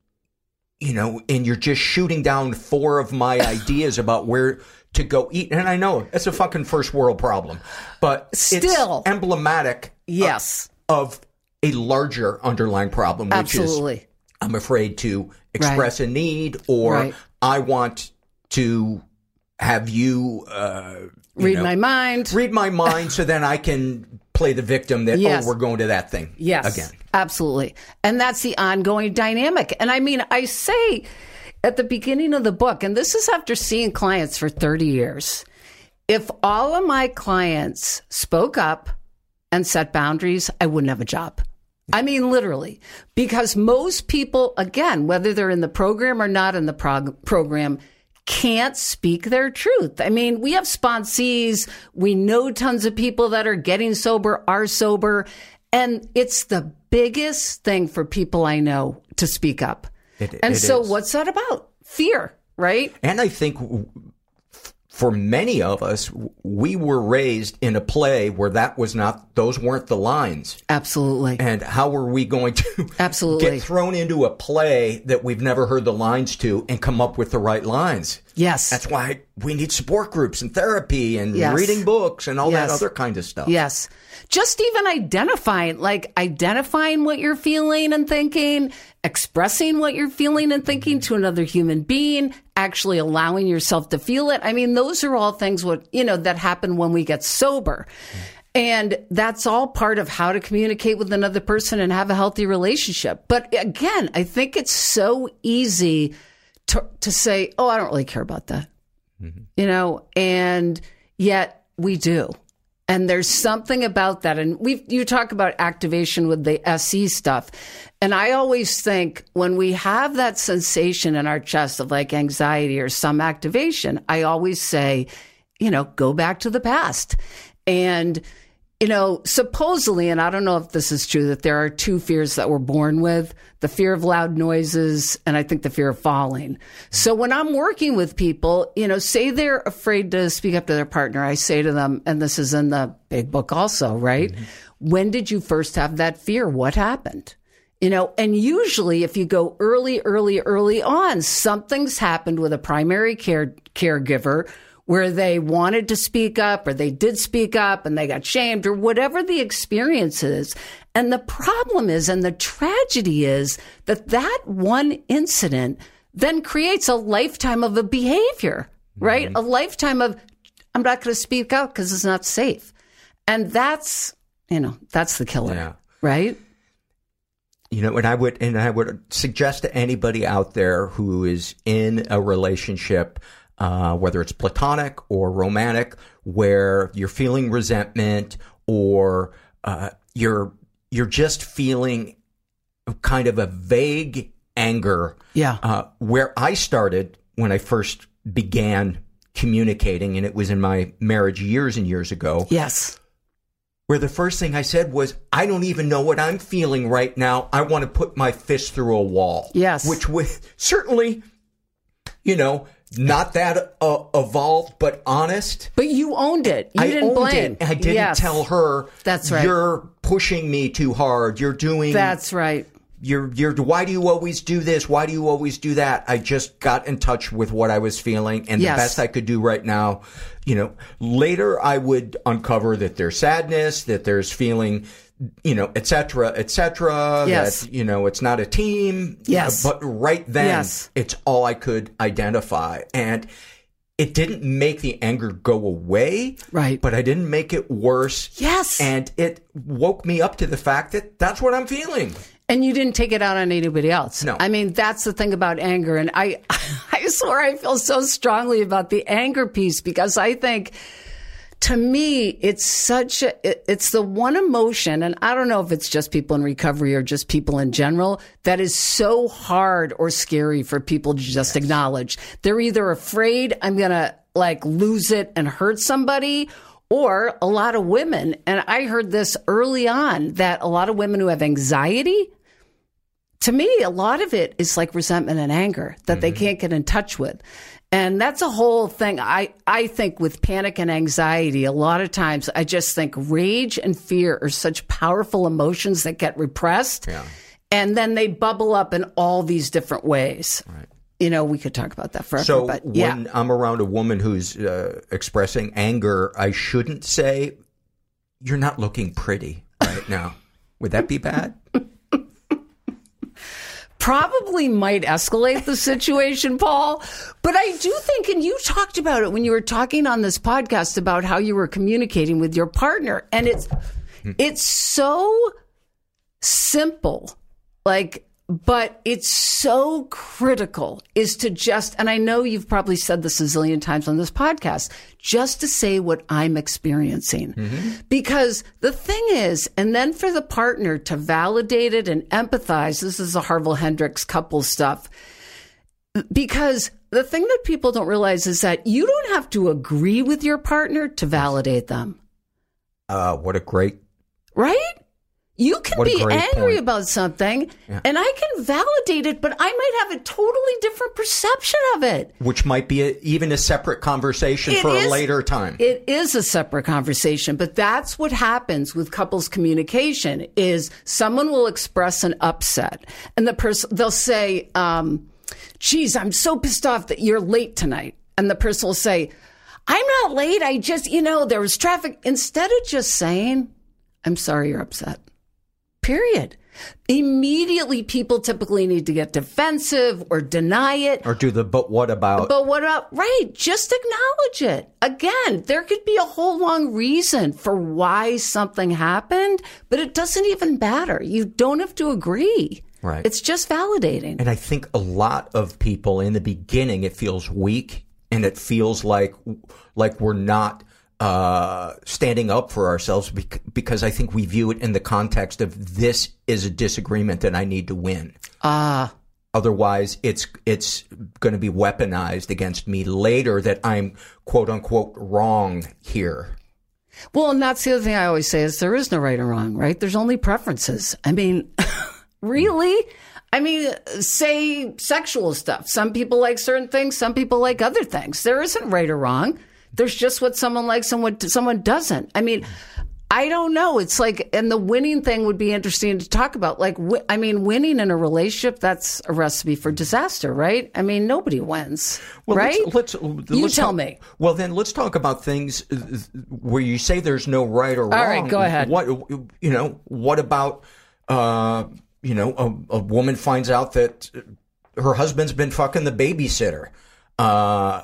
S3: you know, and you're just shooting down four of my ideas about where to go eat. And I know it's a fucking first world problem, but
S13: still
S3: it's emblematic
S13: yes.
S3: of, of a larger underlying problem, which
S13: Absolutely.
S3: is I'm afraid to express right. a need, or
S13: right.
S3: I want to have you, uh, you
S13: read
S3: know,
S13: my mind,
S3: read my mind so then I can play the victim that,
S13: yes.
S3: oh, we're going to that thing
S13: yes.
S3: again.
S13: Absolutely. And that's the ongoing dynamic. And I mean, I say at the beginning of the book, and this is after seeing clients for thirty years, if all of my clients spoke up and set boundaries, I wouldn't have a job. I mean, literally, because most people, again, whether they're in the program or not in the prog- program, can't speak their truth. I mean, we have sponsees. We know tons of people that are getting sober, are sober. And it's the biggest thing for people I know to speak up.
S3: It,
S13: and
S3: it
S13: so
S3: is.
S13: What's that about? Fear, right?
S3: And I think for many of us, we were raised in a play where that was not, those weren't the lines.
S13: Absolutely.
S3: And how are we going to
S13: Absolutely.
S3: get thrown into a play that we've never heard the lines to and come up with the right lines?
S13: Yes.
S3: That's why we need support groups and therapy and
S13: yes.
S3: reading books and all
S13: yes.
S3: that other kind of stuff.
S13: Yes. Just even identifying, like identifying what you're feeling and thinking, expressing what you're feeling and thinking to another human being, actually allowing yourself to feel it. I mean, those are all things what, you know, that happen when we get sober. Mm. And that's all part of how to communicate with another person and have a healthy relationship. But again, I think it's so easy to, to say, oh, I don't really care about that, mm-hmm. you know, and yet we do. And there's something about that. And we you talk about activation with the S E stuff. And I always think when we have that sensation in our chest of like anxiety or some activation, I always say, you know, go back to the past. And, you know, supposedly, and I don't know if this is true, that there are two fears that we're born with, the fear of loud noises and I think the fear of falling. So when I'm working with people, you know, say they're afraid to speak up to their partner, I say to them, and this is in the big book also, right? Mm-hmm. When did you first have that fear? What happened? You know, and usually if you go early, early, early on, something's happened with a primary care caregiver where they wanted to speak up or they did speak up and they got shamed or whatever the experience is. And the problem is, and the tragedy is, that that one incident then creates a lifetime of a behavior, right? Mm-hmm. A lifetime of, I'm not going to speak out because it's not safe. And that's, you know, that's the killer,
S3: yeah.
S13: right?
S3: You know, and I would, and I would suggest to anybody out there who is in a relationship, Uh, whether it's platonic or romantic, where you're feeling resentment or uh, you're you're just feeling kind of a vague anger.
S13: Yeah.
S3: Uh, where I started when I first began communicating, and it was in my marriage years and years ago.
S13: Yes.
S3: Where the first thing I said was, I don't even know what I'm feeling right now. I want to put my fist through a wall.
S13: Yes.
S3: Which would certainly, you know, not that uh, evolved, but honest.
S13: But you owned it. You
S3: I
S13: didn't
S3: owned
S13: blame.
S3: It. I didn't
S13: yes.
S3: tell her,
S13: that's right.
S3: You're pushing me too hard. You're doing
S13: That's right.
S3: you're, you're, why do you always do this? Why do you always do that? I just got in touch with what I was feeling, and
S13: Yes.
S3: the best I could do right now, you know, later I would uncover that there's sadness, that there's feeling, you know, et cetera, et cetera,
S13: Yes.
S3: that, you know, it's not a team.
S13: Yes.
S3: But right then,
S13: Yes.
S3: it's all I could identify. And it didn't make the anger go away.
S13: Right.
S3: But I didn't make it worse.
S13: Yes.
S3: And it woke me up to the fact that that's what I'm feeling.
S13: And you didn't take it out on anybody else.
S3: No.
S13: I mean, that's the thing about anger. And I, I swear I feel so strongly about the anger piece, because I think, to me, it's such a, it, it's the one emotion, and I don't know if it's just people in recovery or just people in general, that is so hard or scary for people to just yes. acknowledge. They're either afraid I'm going to like lose it and hurt somebody, or a lot of women, and I heard this early on, that a lot of women who have anxiety, to me, a lot of it is like resentment and anger that mm-hmm. they can't get in touch with. And that's a whole thing. I, I think with panic and anxiety, a lot of times I just think rage and fear are such powerful emotions that get repressed.
S3: Yeah.
S13: And then they bubble up in all these different ways.
S3: Right.
S13: You know, we could talk about that forever.
S3: So
S13: but
S3: when
S13: yeah.
S3: I'm around a woman who's uh, expressing anger, I shouldn't say, "You're not looking pretty right now." Would that be bad?
S13: Probably might escalate the situation, Paul. But I do think, and you talked about it when you were talking on this podcast about how you were communicating with your partner. And it's, it's so simple, like, but it's so critical is to just, and I know you've probably said this a zillion times on this podcast, just to say what I'm experiencing. Mm-hmm. Because the thing is, and then for the partner to validate it and empathize, this is the Harville Hendricks couple stuff. Because the thing that people don't realize is that you don't have to agree with your partner to validate them.
S3: Uh, what a great...
S13: Right? You can
S3: What a
S13: be
S3: great
S13: angry
S3: point.
S13: about something,
S3: Yeah.
S13: and I can validate it, but I might have a totally different perception of it.
S3: Which might be a, even a separate conversation
S13: It
S3: for
S13: is-
S3: a later time.
S13: It is a separate conversation, but that's what happens with couples communication is someone will express an upset, and the person, they'll say, um, geez, I'm so pissed off that you're late tonight. And the person will say, I'm not late. I just, you know, there was traffic. Instead of just saying, I'm sorry you're upset. Period. Immediately, people typically need to get defensive or deny it.
S3: Or do the, but what about?
S13: But what about, right, just acknowledge it. Again, there could be a whole long reason for why something happened, but it doesn't even matter. You don't have to agree.
S3: Right.
S13: It's just validating.
S3: And I think a lot of people in the beginning, it feels weak and it feels like, like we're not uh, standing up for ourselves bec- because I think we view it in the context of this is a disagreement that I need to win.
S13: Ah. Uh,
S3: Otherwise, it's it's going to be weaponized against me later that I'm quote unquote wrong here.
S13: Well, and that's the other thing I always say is there is no right or wrong, right? There's only preferences. I mean, really? I mean, say sexual stuff. Some people like certain things. Some people like other things. There isn't right or wrong. There's just what someone likes and what someone doesn't. I mean, I don't know. It's like, and the winning thing would be interesting to talk about. Like, w- I mean, winning in a relationship, that's a recipe for disaster, right? I mean, nobody wins,
S3: well,
S13: right?
S3: Let's, let's,
S13: you
S3: let's
S13: tell
S3: talk,
S13: me.
S3: Well, then let's talk about things where you say there's no right or wrong.
S13: All right, go ahead.
S3: What, you know, what about, uh, you know, a, a woman finds out that her husband's been fucking the babysitter. Uh,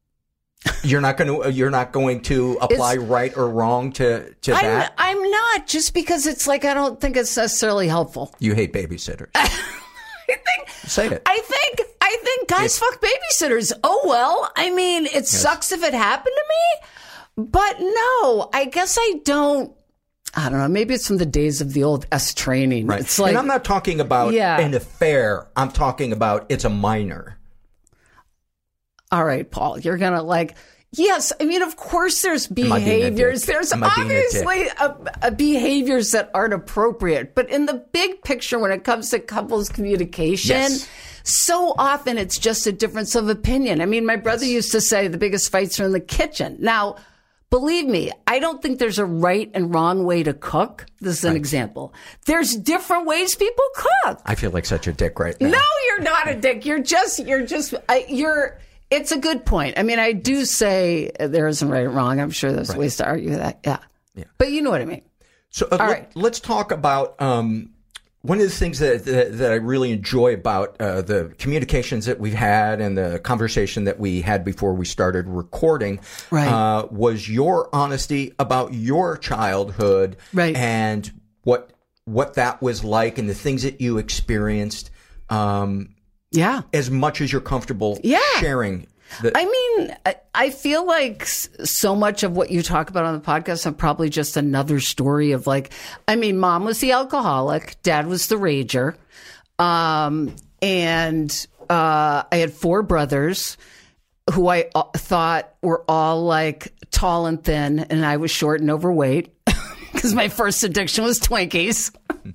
S3: You're not going to. You're not going to apply it's, right or wrong to to
S13: I'm,
S3: that.
S13: I'm not, just because it's like I don't think it's necessarily helpful.
S3: You hate babysitters.
S13: I think.
S3: Say it.
S13: I think. I think guys it's, fuck babysitters. Oh well. I mean, it yes. sucks if it happened to me, but no. I guess I don't. I don't know. Maybe it's from the days of the old S training.
S3: Right.
S13: It's like,
S3: and I'm not talking about
S13: yeah.
S3: an affair. I'm talking about it's a minor.
S13: All right, Paul, you're going to like, yes, I mean, of course there's behaviors. There's obviously a, a behaviors that aren't appropriate. But in the big picture, when it comes to couples communication,
S3: yes.
S13: so often it's just a difference of opinion. I mean, my brother yes. used to say the biggest fights are in the kitchen. Now, believe me, I don't think there's a right and wrong way to cook. This is an
S3: Right.
S13: example. There's different ways people cook.
S3: I feel like such a dick right now.
S13: No, you're not a dick. You're just, you're just, I, you're, it's a good point. I mean, I do say there isn't right and wrong. I'm sure there's
S3: Right.
S13: ways to argue that. Yeah.
S3: Yeah.
S13: But you know what I mean.
S3: So uh,
S13: All
S3: let,
S13: right.
S3: let's talk about um, one of the things that, that that I really enjoy about uh, the communications that we've had and the conversation that we had before we started recording
S13: Right.
S3: uh, was your honesty about your childhood
S13: Right.
S3: and what what that was like and the things that you experienced. Um,
S13: Yeah.
S3: as much as you're comfortable
S13: Yeah.
S3: sharing. The,
S13: I mean, I, I feel like s- so much of what you talk about on the podcast are probably just another story of like, I mean, mom was the alcoholic, dad was the rager. Um, and uh, I had four brothers who I uh, thought were all like tall and thin, and I was short and overweight because my first addiction was Twinkies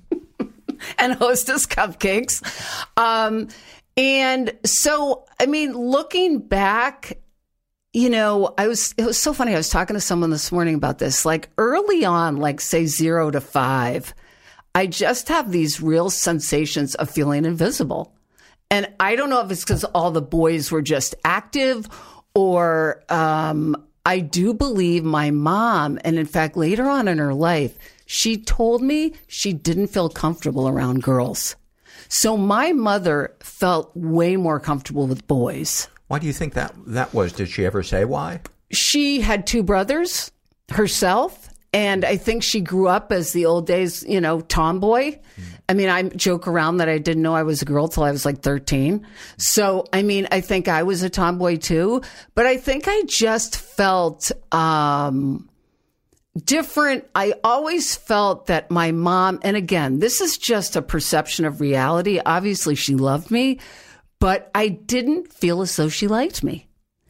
S13: and Hostess cupcakes. Um, and so, I mean, looking back, you know, I was, it was so funny. I was talking to someone this morning about this, like early on, like say zero to five, I just have these real sensations of feeling invisible. And I don't know if it's because all the boys were just active or, um, I do believe my mom, and in fact, later on in her life, she told me she didn't feel comfortable around girls. So my mother felt way more comfortable with boys.
S3: why do you think that that was? Did she ever say why?
S13: She had two brothers herself, and I think she grew up as the old days, you know, tomboy. Mm. I mean, I joke around that I didn't know I was a girl till I was like thirteen. So, I mean, I think I was a tomboy too, but I think I just felt um, different. I always felt that my mom, and again, this is just a perception of reality. Obviously, she loved me, but I didn't feel as though she liked me.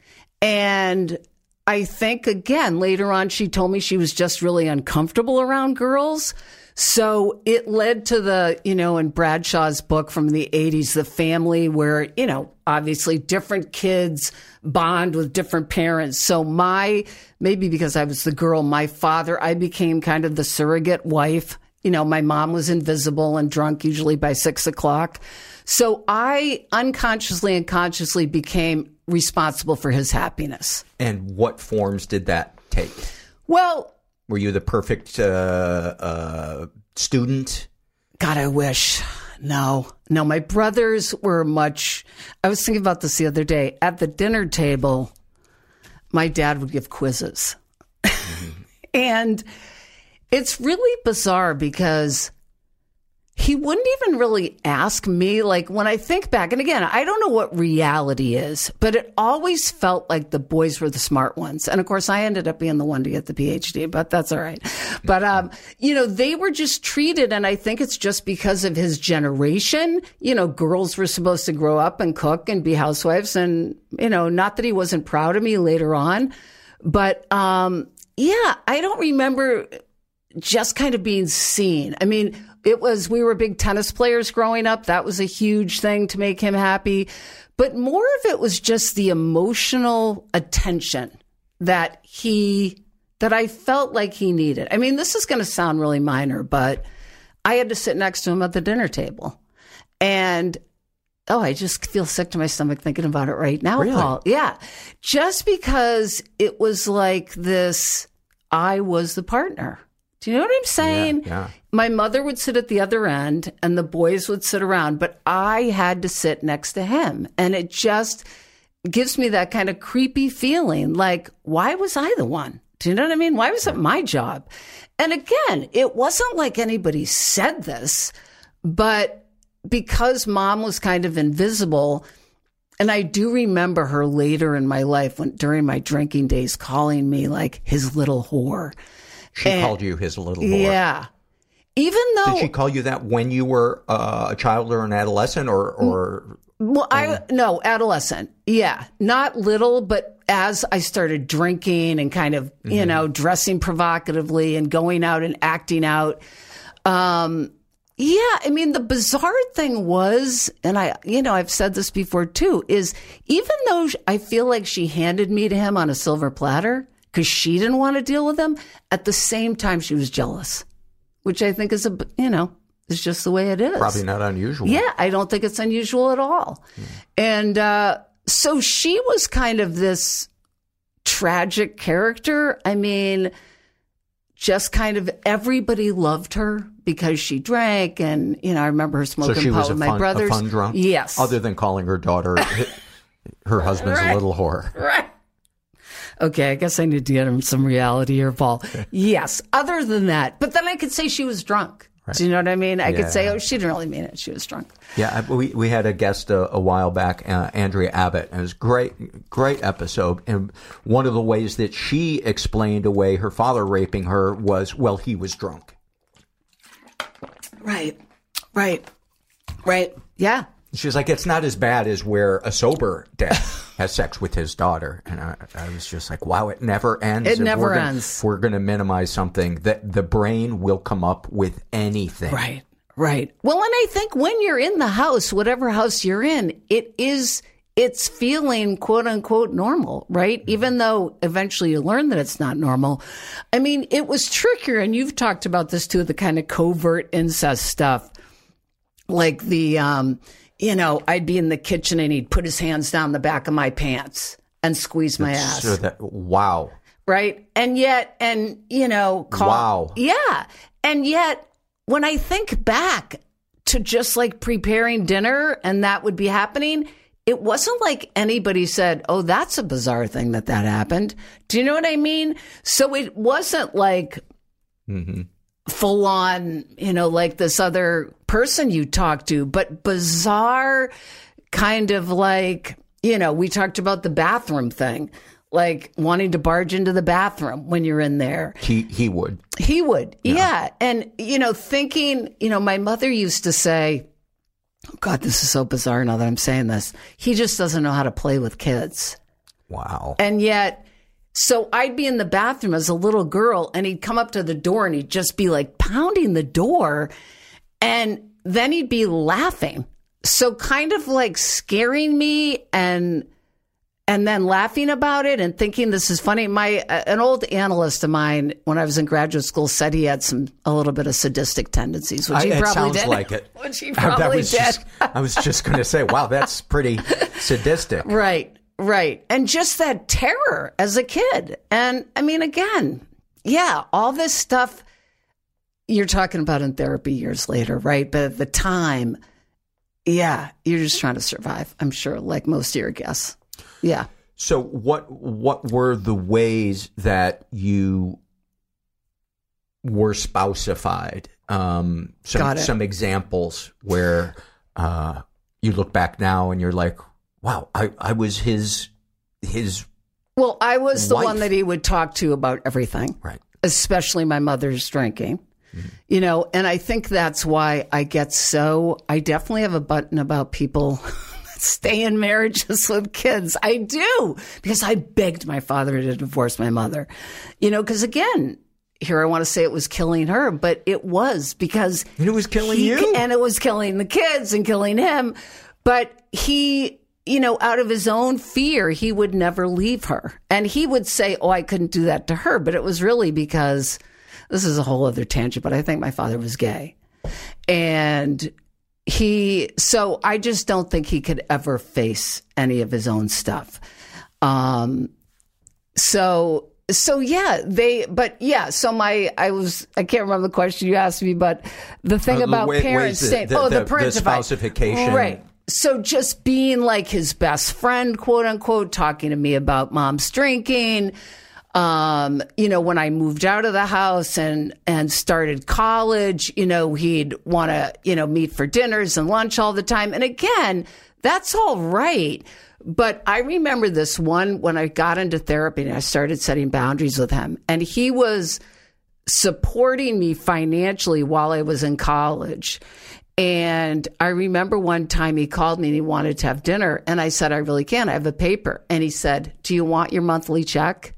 S13: And I think, again, later on, she told me she was just really uncomfortable around girls. So it led to the, you know, in Bradshaw's book from the eighties, The Family, where, you know, obviously different kids bond with different parents. So my, maybe because I was the girl, my father, I became kind of the surrogate wife. You know, my mom was invisible and drunk usually by six o'clock. So I unconsciously and consciously became responsible for his happiness.
S3: And what forms did that take?
S13: Well,
S3: were you the perfect uh, uh, student?
S13: God, I wish. No, no, my brothers were much. I was thinking about this the other day. At the dinner table, my dad would give quizzes. Mm-hmm. And it's really bizarre because he wouldn't even really ask me. Like when I think back, and again, I don't know what reality is, but it always felt like the boys were the smart ones. And of course, I ended up being the one to get the P H D, but that's all right. But, um, you know, they were just treated. And I think it's just because of his generation. You know, girls were supposed to grow up and cook and be housewives. And, you know, not that he wasn't proud of me later on, but, um, yeah, I don't remember just kind of being seen. I mean, it was, we were big tennis players growing up. That was a huge thing to make him happy. But more of it was just the emotional attention that he, that I felt like he needed. I mean, this is going to sound really minor, but I had to sit next to him at the dinner table. And, oh, I just feel sick to my stomach thinking about it right now,
S3: really?
S13: Paul. Yeah. Just because it was like this, I was the partner. Do you know what I'm saying?
S3: Yeah, yeah.
S13: My mother would sit at the other end and the boys would sit around, but I had to sit next to him. And it just gives me that kind of creepy feeling like, why was I the one? Do you know what I mean? Why was it my job? And again, it wasn't like anybody said this, but because mom was kind of invisible, and I do remember her later in my life when during my drinking days calling me like his little whore.
S3: She
S13: and,
S3: called you his little whore.
S13: Yeah. Even though...
S3: Did she call you that when you were uh, a child or an adolescent or... or
S13: well, I... No, adolescent. Yeah. Not little, but as I started drinking and kind of, mm-hmm. you know, dressing provocatively and going out and acting out. Um, yeah. I mean, the bizarre thing was, and I, you know, I've said this before too, is even though I feel like she handed me to him on a silver platter, because she didn't want to deal with him. At the same time, she was jealous, which I think is, a you know, is just the way it is.
S3: Probably not unusual.
S13: Yeah, I don't think it's unusual at all. Hmm. And uh, so she was kind of this tragic character. I mean, just kind of everybody loved her because she drank, and you know, I remember her smoking
S3: so she
S13: pot
S3: was
S13: with
S3: a
S13: my
S3: fun,
S13: brothers.
S3: A fun drunk?
S13: Yes.
S3: Other than calling her daughter, her husband's
S13: right.
S3: a little whore.
S13: Right. Okay, I guess I need to get him some reality here, Paul. Yes. Other than that, but then I could say she was drunk. Right. Do you know what I mean? I yeah. could say, oh, she didn't really mean it. She was drunk.
S3: Yeah, we we had a guest a, a while back, uh, Andrea Abbott, and it was a great, great episode. And one of the ways that she explained away her father raping her was, well, he was drunk.
S13: Right, right, right. Yeah.
S3: She's like, it's not as bad as where a sober dad has sex with his daughter. And I, I was just like, wow, it never ends.
S13: It
S3: if
S13: never
S3: we're gonna,
S13: ends.
S3: If we're going to minimize something, that the brain will come up with anything.
S13: Right, right. Well, and I think when you're in the house, whatever house you're in, it is, it's feeling quote unquote normal, right? Mm-hmm. Even though eventually you learn that it's not normal. I mean, it was trickier, and you've talked about this too, the kind of covert incest stuff. Like the, um, you know, I'd be in the kitchen and he'd put his hands down the back of my pants and squeeze my ass.
S3: So that, wow.
S13: Right. And yet, and, you know, call,
S3: wow.
S13: Yeah. And yet, when I think back to just like preparing dinner and that would be happening, it wasn't like anybody said, oh, that's a bizarre thing that that happened. Do you know what I mean? So it wasn't like, mm-hmm. full on, you know, like this other person you talked to, but bizarre kind of like, you know, we talked about the bathroom thing, like wanting to barge into the bathroom when you're in there.
S3: He, he would.
S13: He would. Yeah. yeah. And, you know, thinking, you know, my mother used to say, oh God, this is so bizarre now that I'm saying this. He just doesn't know how to play with kids.
S3: Wow.
S13: And yet, so I'd be in the bathroom as a little girl and he'd come up to the door and he'd just be like pounding the door and then he'd be laughing. So kind of like scaring me and and then laughing about it and thinking this is funny. My an old analyst of mine when I was in graduate school said he had some a little bit of sadistic tendencies, which he
S3: I, it
S13: probably
S3: sounds
S13: did.
S3: like it.
S13: Which he probably did.
S3: Just, I was just going to say, wow, that's pretty sadistic.
S13: Right. Right. And just that terror as a kid. And I mean, again, yeah, all this stuff you're talking about in therapy years later, right? But at the time, yeah, you're just trying to survive, I'm sure, like most of your guests. Yeah.
S3: So what what were the ways that you were spouseified? Um, some,
S13: Got it.
S3: some examples where uh, you look back now and you're like, wow, I, I was his, his
S13: Well, I was the
S3: wife.
S13: one that he would talk to about everything.
S3: Right.
S13: Especially my mother's drinking. Mm-hmm. You know, and I think that's why I get so, I definitely have a button about people that stay in marriages with kids. I do. Because I begged my father to divorce my mother. You know, because again, here I want to say it was killing her, but it was because
S3: and it was killing
S13: he,
S3: you.
S13: And it was killing the kids and killing him. But he, you know, out of his own fear, he would never leave her. And he would say, oh, I couldn't do that to her. But it was really because, this is a whole other tangent, but I think my father was gay. And he, so I just don't think he could ever face any of his own stuff. Um, so, so yeah, they, but yeah, so my, I was, I can't remember the question you asked me, but the thing
S3: uh,
S13: about
S3: wait,
S13: parents
S3: wait,
S13: saying,
S3: the,
S13: oh, the,
S3: the, the
S13: parentified.
S3: spouseification.
S13: Right. So just being like his best friend, quote unquote, talking to me about mom's drinking. Um, you know, when I moved out of the house and, and started college, you know, he'd want to, you know, meet for dinners and lunch all the time. And again, that's all right. But I remember this one when I got into therapy and I started setting boundaries with him, and he was supporting me financially while I was in college. And I remember one time he called me and he wanted to have dinner. And I said, I really can't. I have a paper. And he said, do you want your monthly check?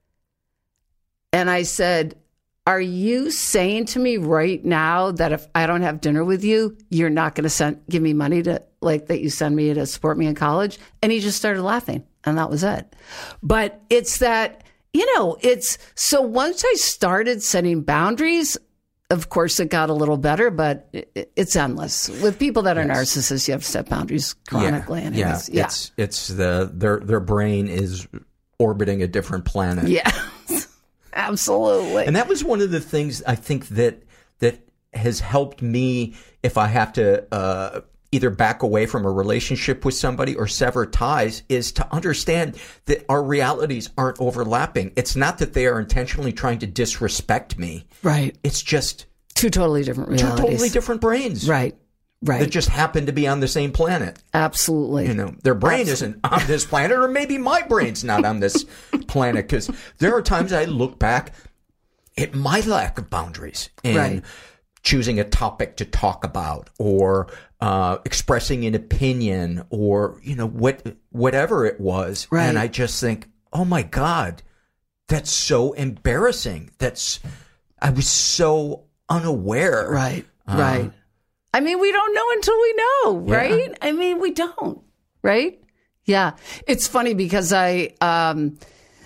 S13: And I said, are you saying to me right now that if I don't have dinner with you, you're not going to send give me money to like that you send me to support me in college? And he just started laughing. And that was it. But it's that you know, it's so once I started setting boundaries, of course, it got a little better, but it, it's endless. With people that are yes. narcissists, you have to set boundaries chronically.
S3: Yeah,
S13: anyways.
S3: yeah.
S13: yeah.
S3: It's, it's the, their, their brain is orbiting a different planet.
S13: Yeah, absolutely.
S3: And that was one of the things I think that, that has helped me if I have to, uh, either back away from a relationship with somebody or sever ties, is to understand that our realities aren't overlapping. It's not that they are intentionally trying to disrespect me.
S13: Right.
S3: It's just
S13: two totally different realities.
S3: Two totally different brains.
S13: Right. Right.
S3: That just happen to be on the same planet.
S13: Absolutely.
S3: You know, their brain
S13: Absolutely.
S3: isn't on this planet, or maybe my brain's not on this planet, because there are times I look back at my lack of boundaries and
S13: right.
S3: choosing a topic to talk about, or uh, expressing an opinion, or, you know, what, whatever it was.
S13: Right.
S3: And I just think, oh my God, that's so embarrassing. That's, I was so unaware.
S13: Right.
S3: Uh,
S13: right. I mean, we don't know until we know, right? Yeah. I mean, we don't, right? Yeah. It's funny because I, um,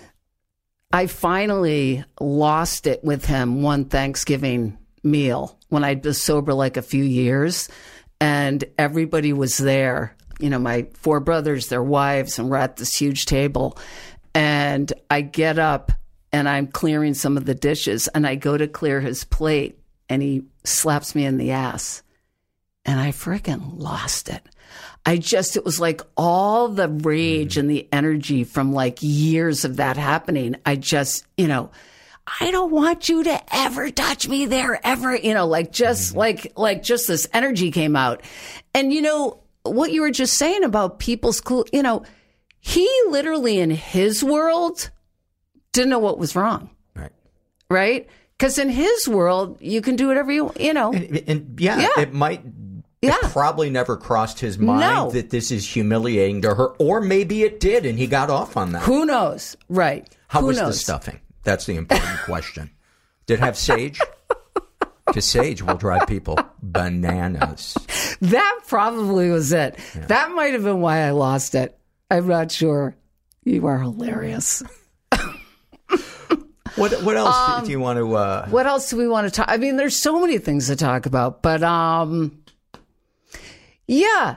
S13: I finally lost it with him one Thanksgiving meal when I was sober like a few years, and everybody was there. You know, my four brothers, their wives, and we're at this huge table. And I get up and I'm clearing some of the dishes, and I go to clear his plate, and he slaps me in the ass. And I freaking lost it. I just, it was like all the rage and the energy from like years of that happening. I just, you know, I don't want you to ever touch me there, ever, you know, like just mm-hmm. like, like just this energy came out. And, you know, what you were just saying about people's cool, you know, he literally in his world didn't know what was wrong.
S3: Right.
S13: Right. Because in his world, you can do whatever you, you know.
S3: And, and yeah, yeah, it might,
S13: yeah.
S3: it probably never crossed his mind
S13: no.
S3: that this is humiliating to her, or maybe it did and he got off on that.
S13: Who knows? Right.
S3: How
S13: Who
S3: was
S13: knows?
S3: the stuffing? That's the important question. Did it have sage? Because sage will drive people bananas.
S13: That probably was it. Yeah. That might have been why I lost it. I'm not sure. You are hilarious.
S3: What what else
S13: um,
S3: do you want to... Uh...
S13: What else do we want to talk? I mean, there's so many things to talk about, but um, yeah.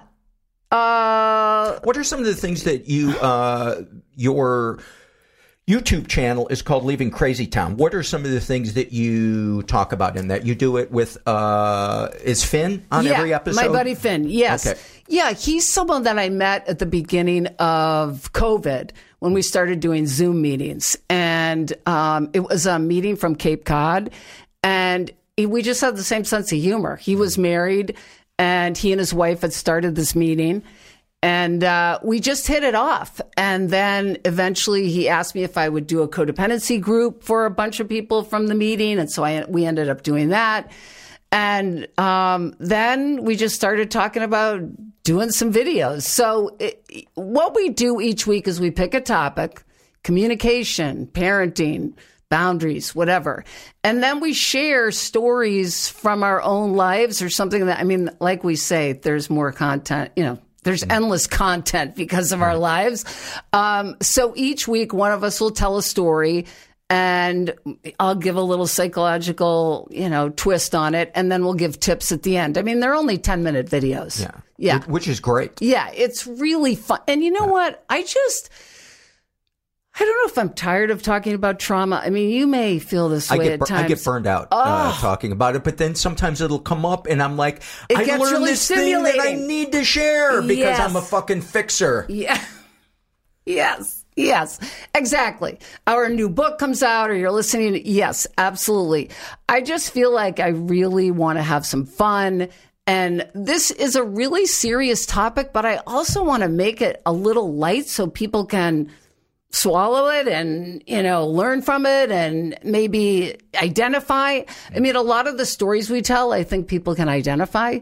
S13: Uh,
S3: what are some of the things that you, uh, your YouTube channel is called Leaving Crazy Town. What are some of the things that you talk about in that? You do it with, uh, is Finn on
S13: yeah,
S3: every episode?
S13: My buddy Finn, yes.
S3: Okay.
S13: Yeah, he's someone that I met at the beginning of COVID when we started doing Zoom meetings. And um, it was a meeting from Cape Cod. And he, we just had the same sense of humor. He was married, and he and his wife had started this meeting. And uh, we just hit it off. And then eventually he asked me if I would do a codependency group for a bunch of people from the meeting. And so I, we ended up doing that. And um, then we just started talking about doing some videos. So it, what we do each week is we pick a topic, communication, parenting, boundaries, whatever. And then we share stories from our own lives or something that, I mean, like we say, there's more content, you know, there's endless content because of our lives. Um, so each week, one of us will tell a story, and I'll give a little psychological, you know, twist on it, and then we'll give tips at the end. I mean, they're only ten minute videos.
S3: Yeah.
S13: Yeah.
S3: Which is great.
S13: Yeah. It's really fun. And you know yeah. what? I just, I don't know if I'm tired of talking about trauma. I mean, you may feel this way
S3: I get,
S13: at times.
S3: I get burned out
S13: oh.
S3: uh, talking about it, but then sometimes it'll come up and I'm like,
S13: it
S3: I
S13: gets
S3: learned
S13: really
S3: this thing that I need to share because
S13: yes.
S3: I'm a fucking fixer.
S13: Yeah. Yes. Yes, exactly. Our new book comes out or you're listening. Yes, absolutely. I just feel like I really want to have some fun. And this is a really serious topic, but I also want to make it a little light so people can swallow it and, you know, learn from it and maybe identify. I mean, a lot of the stories we tell, I think people can identify.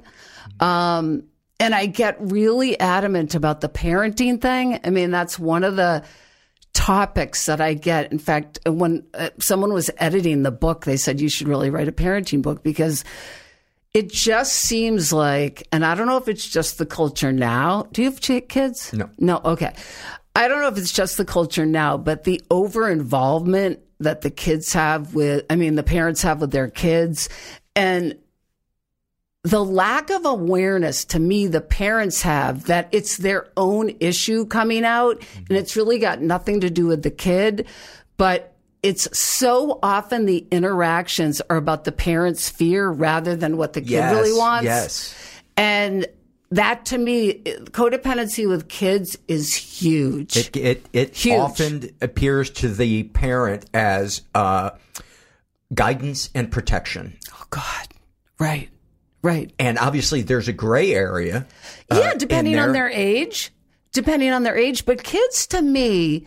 S13: Um, and I get really adamant about the parenting thing. I mean, that's one of the topics that I get. In fact, when uh, someone was editing the book, they said, you should really write a parenting book because it just seems like, and I don't know if it's just the culture now. Do you have kids?
S3: No.
S13: No. Okay. I don't know if it's just the culture now, but the over-involvement that the kids have with, I mean, the parents have with their kids, and the lack of awareness, to me, the parents have that it's their own issue coming out, mm-hmm. and it's really got nothing to do with the kid, but it's so often the interactions are about the parents' fear rather than what the kid
S3: yes,
S13: really wants.
S3: Yes.
S13: And that, to me, codependency with kids is huge.
S3: It it, it
S13: huge.
S3: often appears to the parent as uh, guidance and protection.
S13: Oh, God. Right. Right.
S3: And obviously there's a gray area. Uh,
S13: yeah, depending
S3: their-
S13: on their age. Depending on their age. But kids, to me,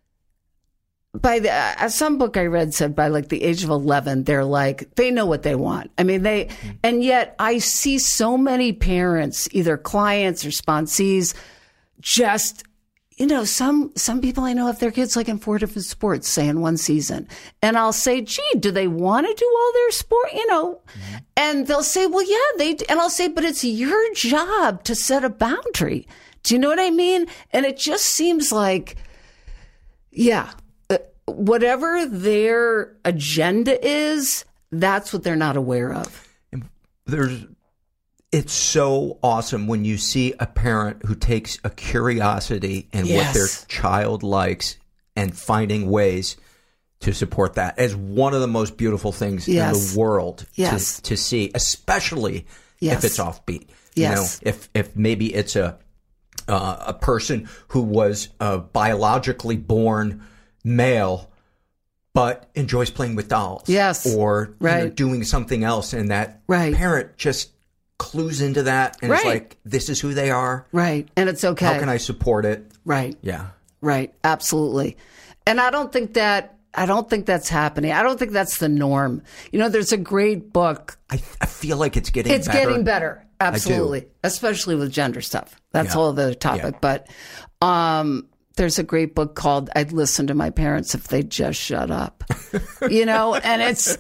S13: by the uh, some book I read said by like the age of eleven, they're like, they know what they want. I mean, they, mm-hmm. and yet I see so many parents, either clients or sponsees, just, you know, some, some people I know have their kids like in four different sports, say in one season. And I'll say, gee, do they want to do all their sport? You know, mm-hmm. and they'll say, well, yeah, they, do. And I'll say, but it's your job to set a boundary. Do you know what I mean? And it just seems like, yeah, whatever their agenda is, that's what they're not aware of.
S3: There's, it's so awesome when you see a parent who takes a curiosity in
S13: yes.
S3: what their child likes and finding ways to support that as one of the most beautiful things
S13: yes.
S3: in the world
S13: yes.
S3: to, to see, especially
S13: yes.
S3: if it's offbeat.
S13: Yes.
S3: You know, if, if maybe it's a, uh, a person who was uh, biologically born male, but enjoys playing with dolls.
S13: Yes.
S3: Or
S13: right.
S3: you know, doing something else. And that
S13: right.
S3: parent just clues into that. And
S13: right.
S3: it's like, this is who they are.
S13: Right. And it's okay.
S3: How can I support it?
S13: Right.
S3: Yeah.
S13: Right. Absolutely. And I don't think that, I don't think that's happening. I don't think that's the norm. You know, there's a great book.
S3: I, I feel like it's getting
S13: it's
S3: better.
S13: It's getting better. Absolutely. Especially with gender stuff. That's a whole other topic. Yeah. But, um, there's a great book called I'd Listen to My Parents If They'd Just Shut Up. You know, and it's,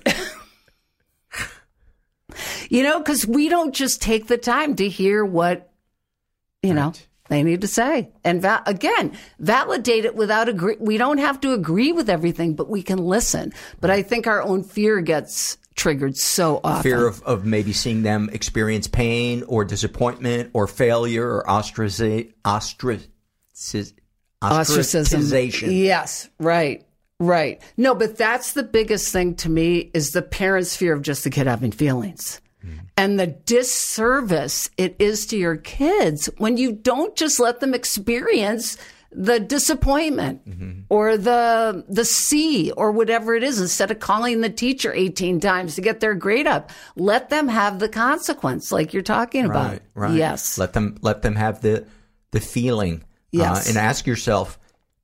S13: you know, because we don't just take the time to hear what, you know, right. they need to say. And va- again, validate it without agree. We don't have to agree with everything, but we can listen. But I think our own fear gets triggered so often.
S3: Fear of, of maybe seeing them experience pain or disappointment or failure or ostraci- ostracism.
S13: Ostracism.
S3: Ostracization.
S13: Yes, right, right. No, but that's the biggest thing to me is the parents' fear of just the kid having feelings. Mm. And the disservice it is to your kids when you don't just let them experience the disappointment mm-hmm. or the the C or whatever it is. Instead of calling the teacher eighteen times to get their grade up, let them have the consequence like you're talking about.
S3: Right, right.
S13: Yes.
S3: Let them let them have the the feeling.
S13: Yes.
S3: Uh, and ask yourself,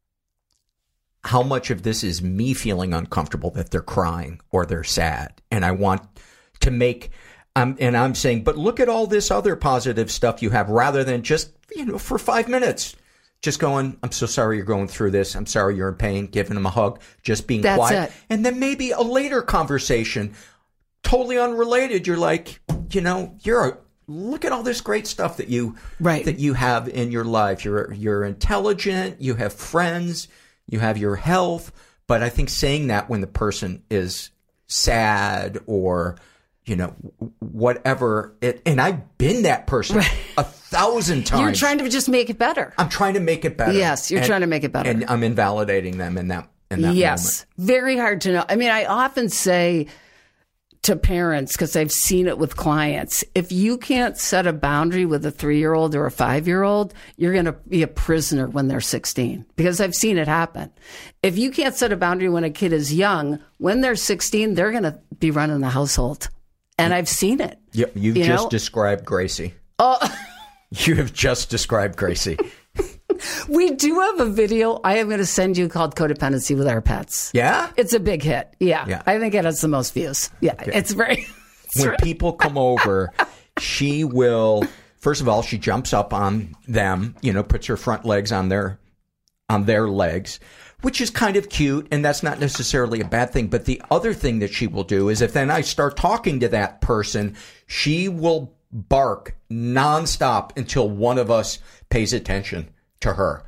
S3: how much of this is me feeling uncomfortable that they're crying or they're sad? And I want to make, um, and I'm saying, but look at all this other positive stuff you have rather than just, you know, for five minutes, just going, I'm so sorry you're going through this. I'm sorry you're in pain, giving them a hug, just being
S13: That's
S3: quiet.
S13: it.
S3: And then maybe a later conversation, totally unrelated. You're like, you know, you're a, look at all this great stuff that you
S13: right.
S3: that you have in your life. You're you're intelligent, you have friends, you have your health. But I think saying that when the person is sad or, you know, whatever it, and I've been that person
S13: right.
S3: a thousand times.
S13: You're trying to just make it better.
S3: I'm trying to make it better.
S13: Yes, you're
S3: and,
S13: trying to make it better.
S3: And I'm invalidating them in that in that
S13: yes.
S3: moment.
S13: Very hard to know. I mean, I often say to parents, because I've seen it with clients, if you can't set a boundary with a three-year-old or a five-year-old, you're going to be a prisoner when they're sixteen, because I've seen it happen. If you can't set a boundary when a kid is young, when they're sixteen, they're going to be running the household. And I've seen it.
S3: Yep, you've
S13: you
S3: just
S13: know?
S3: described Gracie.
S13: Oh,
S3: you have just described Gracie.
S13: We do have a video I am going to send you called Codependency with Our Pets.
S3: Yeah?
S13: It's a big hit. Yeah.
S3: yeah.
S13: I think it has the most views. Yeah. Okay. It's very... It's
S3: when
S13: very...
S3: people come over, she will, first of all, she jumps up on them, you know, puts her front legs on their, on their legs, which is kind of cute. And that's not necessarily a bad thing. But the other thing that she will do is if then I start talking to that person, she will bark nonstop until one of us pays attention to her.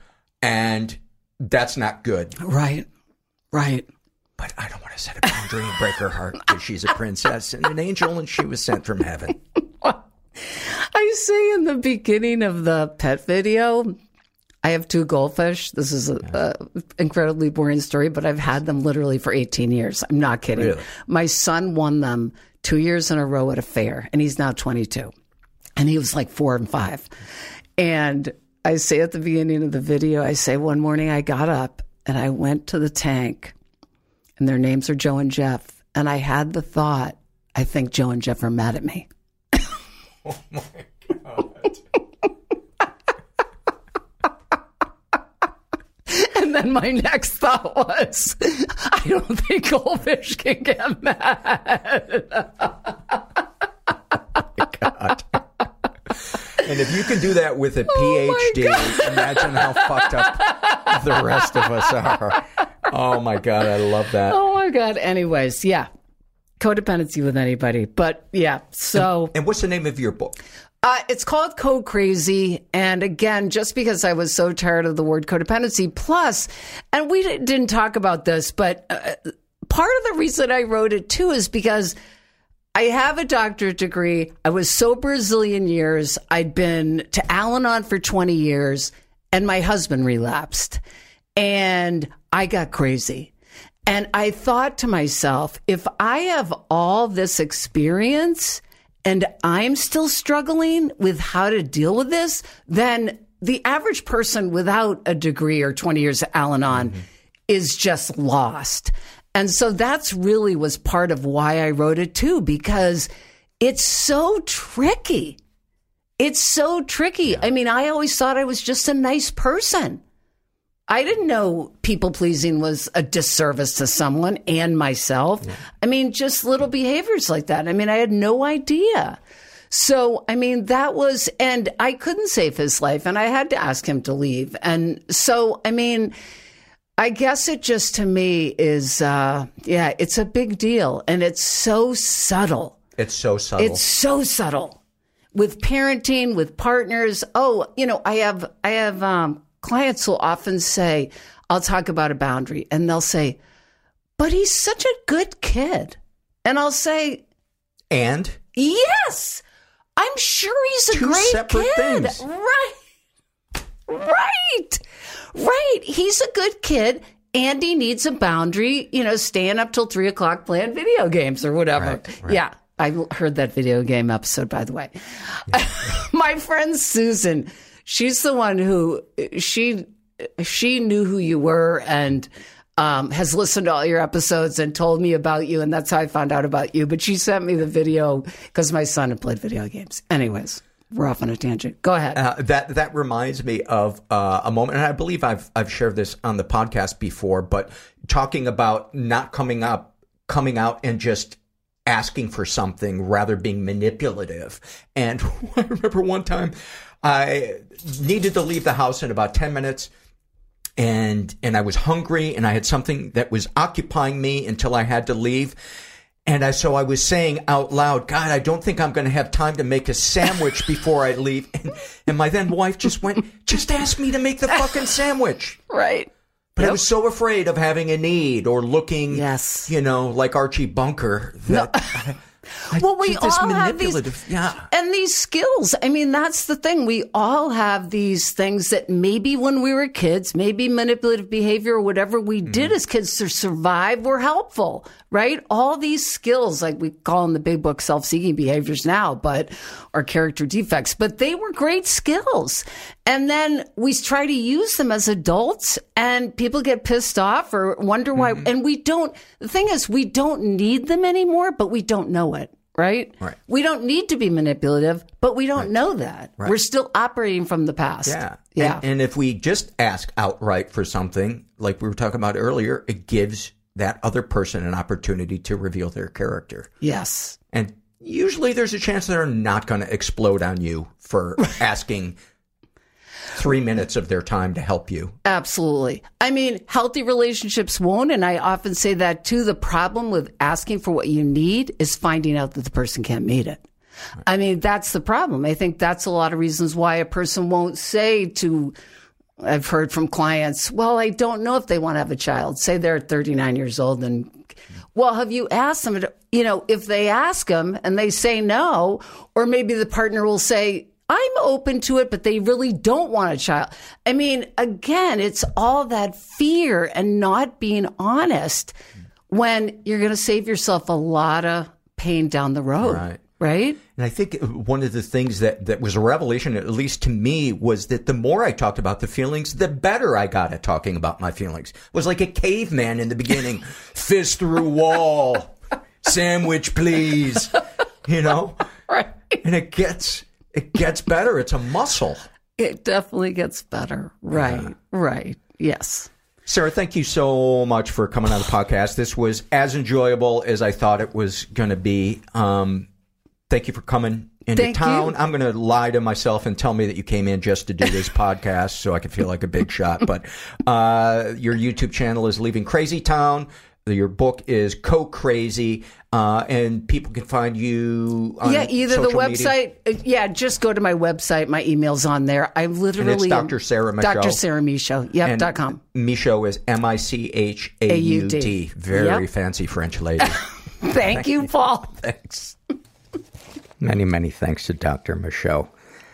S3: And that's not good.
S13: Right. Right.
S3: But I don't want to set a boundary and break her heart because she's a princess and an angel and she was sent from heaven.
S13: I say in the beginning of the pet video, I have two goldfish. This is an incredibly boring story, but I've had them literally for eighteen years. I'm not kidding.
S3: Really?
S13: My son won them two years in a row at a fair, and he's now twenty-two. And he was like four and five. And I say at the beginning of the video, I say, one morning I got up and I went to the tank, and their names are Joe and Jeff. And I had the thought, I think Joe and Jeff are mad at me.
S3: Oh, my God.
S13: And then my next thought was, I don't think goldfish can get mad.
S3: Oh, my God. And if you can do that with a P H D, oh imagine how fucked up the rest of us are. Oh, my God. I love that.
S13: Oh, my God. Anyways, yeah. Codependency with anybody. But, yeah. So.
S3: And, and what's the name of your book?
S13: Uh, it's called Code Crazy. And again, just because I was so tired of the word codependency, plus, and we didn't talk about this, but uh, part of the reason I wrote it too is because I have a doctorate degree. I was sober a zillion years. I'd been to Al-Anon for twenty years, and my husband relapsed. And I got crazy. And I thought to myself, if I have all this experience and I'm still struggling with how to deal with this, then the average person without a degree or twenty years of Al-Anon mm-hmm. is just lost. And so that's really was part of why I wrote it too, because it's so tricky. It's so tricky. Yeah. I mean, I always thought I was just a nice person. I didn't know people pleasing was a disservice to someone and myself. Yeah. I mean, just little behaviors like that. I mean, I had no idea. So, I mean, that was, and I couldn't save his life, and I had to ask him to leave. And so, I mean, I guess it just to me is, uh, yeah, it's a big deal. And it's so subtle.
S3: It's so subtle.
S13: It's so subtle. With parenting, with partners. Oh, you know, I have, I have, um, clients will often say, I'll talk about a boundary, and they'll say, but he's such a good kid. And I'll say,
S3: and?
S13: Yes, I'm sure he's a
S3: Two
S13: great
S3: separate
S13: kid.
S3: Things.
S13: Right. Right. Right. He's a good kid. And he needs a boundary, you know, staying up till three o'clock playing video games or whatever.
S3: Right, right.
S13: Yeah. I heard that video game episode, by the way. Yeah. My friend Susan, she's the one who she she knew who you were and um, has listened to all your episodes and told me about you. And that's how I found out about you. But she sent me the video because my son had played video games. Anyways, we're off on a tangent. Go ahead.
S3: Uh, that that reminds me of uh, a moment, and I believe I've I've shared this on the podcast before, but talking about not coming up, coming out and just asking for something, rather being manipulative. And I remember one time I needed to leave the house in about ten minutes, and and I was hungry, and I had something that was occupying me until I had to leave. And I, so I was saying out loud, God, I don't think I'm going to have time to make a sandwich before I leave. And, and my then wife just went, just ask me to make the fucking sandwich.
S13: Right.
S3: But
S13: Yep.
S3: I was so afraid of having a need or looking,
S13: Yes.
S3: you know, like Archie Bunker. That I, I
S13: Well, we
S3: did this
S13: all have these,
S3: manipulative- yeah.
S13: and these skills. I mean, that's the thing. We all have these things that maybe when we were kids, maybe manipulative behavior or whatever we mm. did as kids to survive were helpful, right? All these skills, like we call them the big book self-seeking behaviors now, but are character defects, but they were great skills. And then we try to use them as adults and people get pissed off or wonder why. Mm-hmm. And we don't, the thing is, we don't need them anymore, but we don't know it, right?
S3: Right.
S13: We don't need to be manipulative, but we don't right. know that. Right. We're still operating from the past.
S3: Yeah.
S13: Yeah.
S3: And, and if we just ask outright for something, like we were talking about earlier, it gives that other person an opportunity to reveal their character.
S13: Yes.
S3: And usually there's a chance they're not going to explode on you for asking three minutes of their time to help you.
S13: Absolutely. I mean, healthy relationships won't. And I often say that too. The problem with asking for what you need is finding out that the person can't meet it. Right. I mean, that's the problem. I think that's a lot of reasons why a person won't say to I've heard from clients, well, I don't know if they want to have a child. Say they're thirty-nine years old and, well, have you asked them? To, you know, if they ask them and they say no, or maybe the partner will say, I'm open to it, but they really don't want a child. I mean, again, it's all that fear and not being honest when you're going to save yourself a lot of pain down the road.
S3: Right.
S13: Right?
S3: And I think one of the things that, that was a revelation, at least to me, was that the more I talked about the feelings, the better I got at talking about my feelings. It was like a caveman in the beginning. Fist through wall. Sandwich, please. You know?
S13: Right.
S3: And it gets, it gets better. It's a muscle.
S13: It definitely gets better. Right. Yeah. Right. Yes.
S3: Sarah, thank you so much for coming on the podcast. This was as enjoyable as I thought it was going to be. Um, Thank you for coming into
S13: Thank
S3: town.
S13: You.
S3: I'm going to lie to myself and tell me that you came in just to do this podcast so I can feel like a big shot. But uh, your YouTube channel is Leaving Crazy Town. Your book is Co-Crazy. Uh, and people can find you on
S13: Yeah, either the website.
S3: Media.
S13: Yeah, just go to my website. My email's on there. I literally.
S3: And it's Doctor Sarah Michaud.
S13: Doctor Sarah Michaud. Yep,
S3: and
S13: dot com.
S3: Michaud is M I C H A U D. Very yep. fancy French lady.
S13: Thank, Thank you, Paul.
S3: Thanks. Many, many thanks to Doctor Michaud.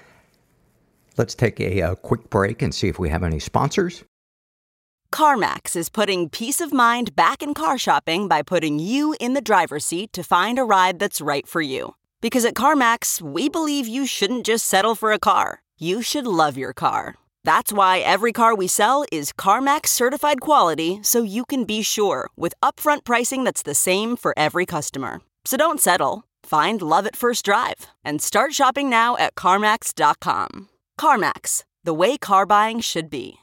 S3: Let's take a, a quick break and see if we have any sponsors.
S14: CarMax is putting peace of mind back in car shopping by putting you in the driver's seat to find a ride that's right for you. Because at CarMax, we believe you shouldn't just settle for a car. You should love your car. That's why every car we sell is CarMax certified quality, so you can be sure with upfront pricing that's the same for every customer. So don't settle. Find love at first drive and start shopping now at CarMax dot com. CarMax, the way car buying should be.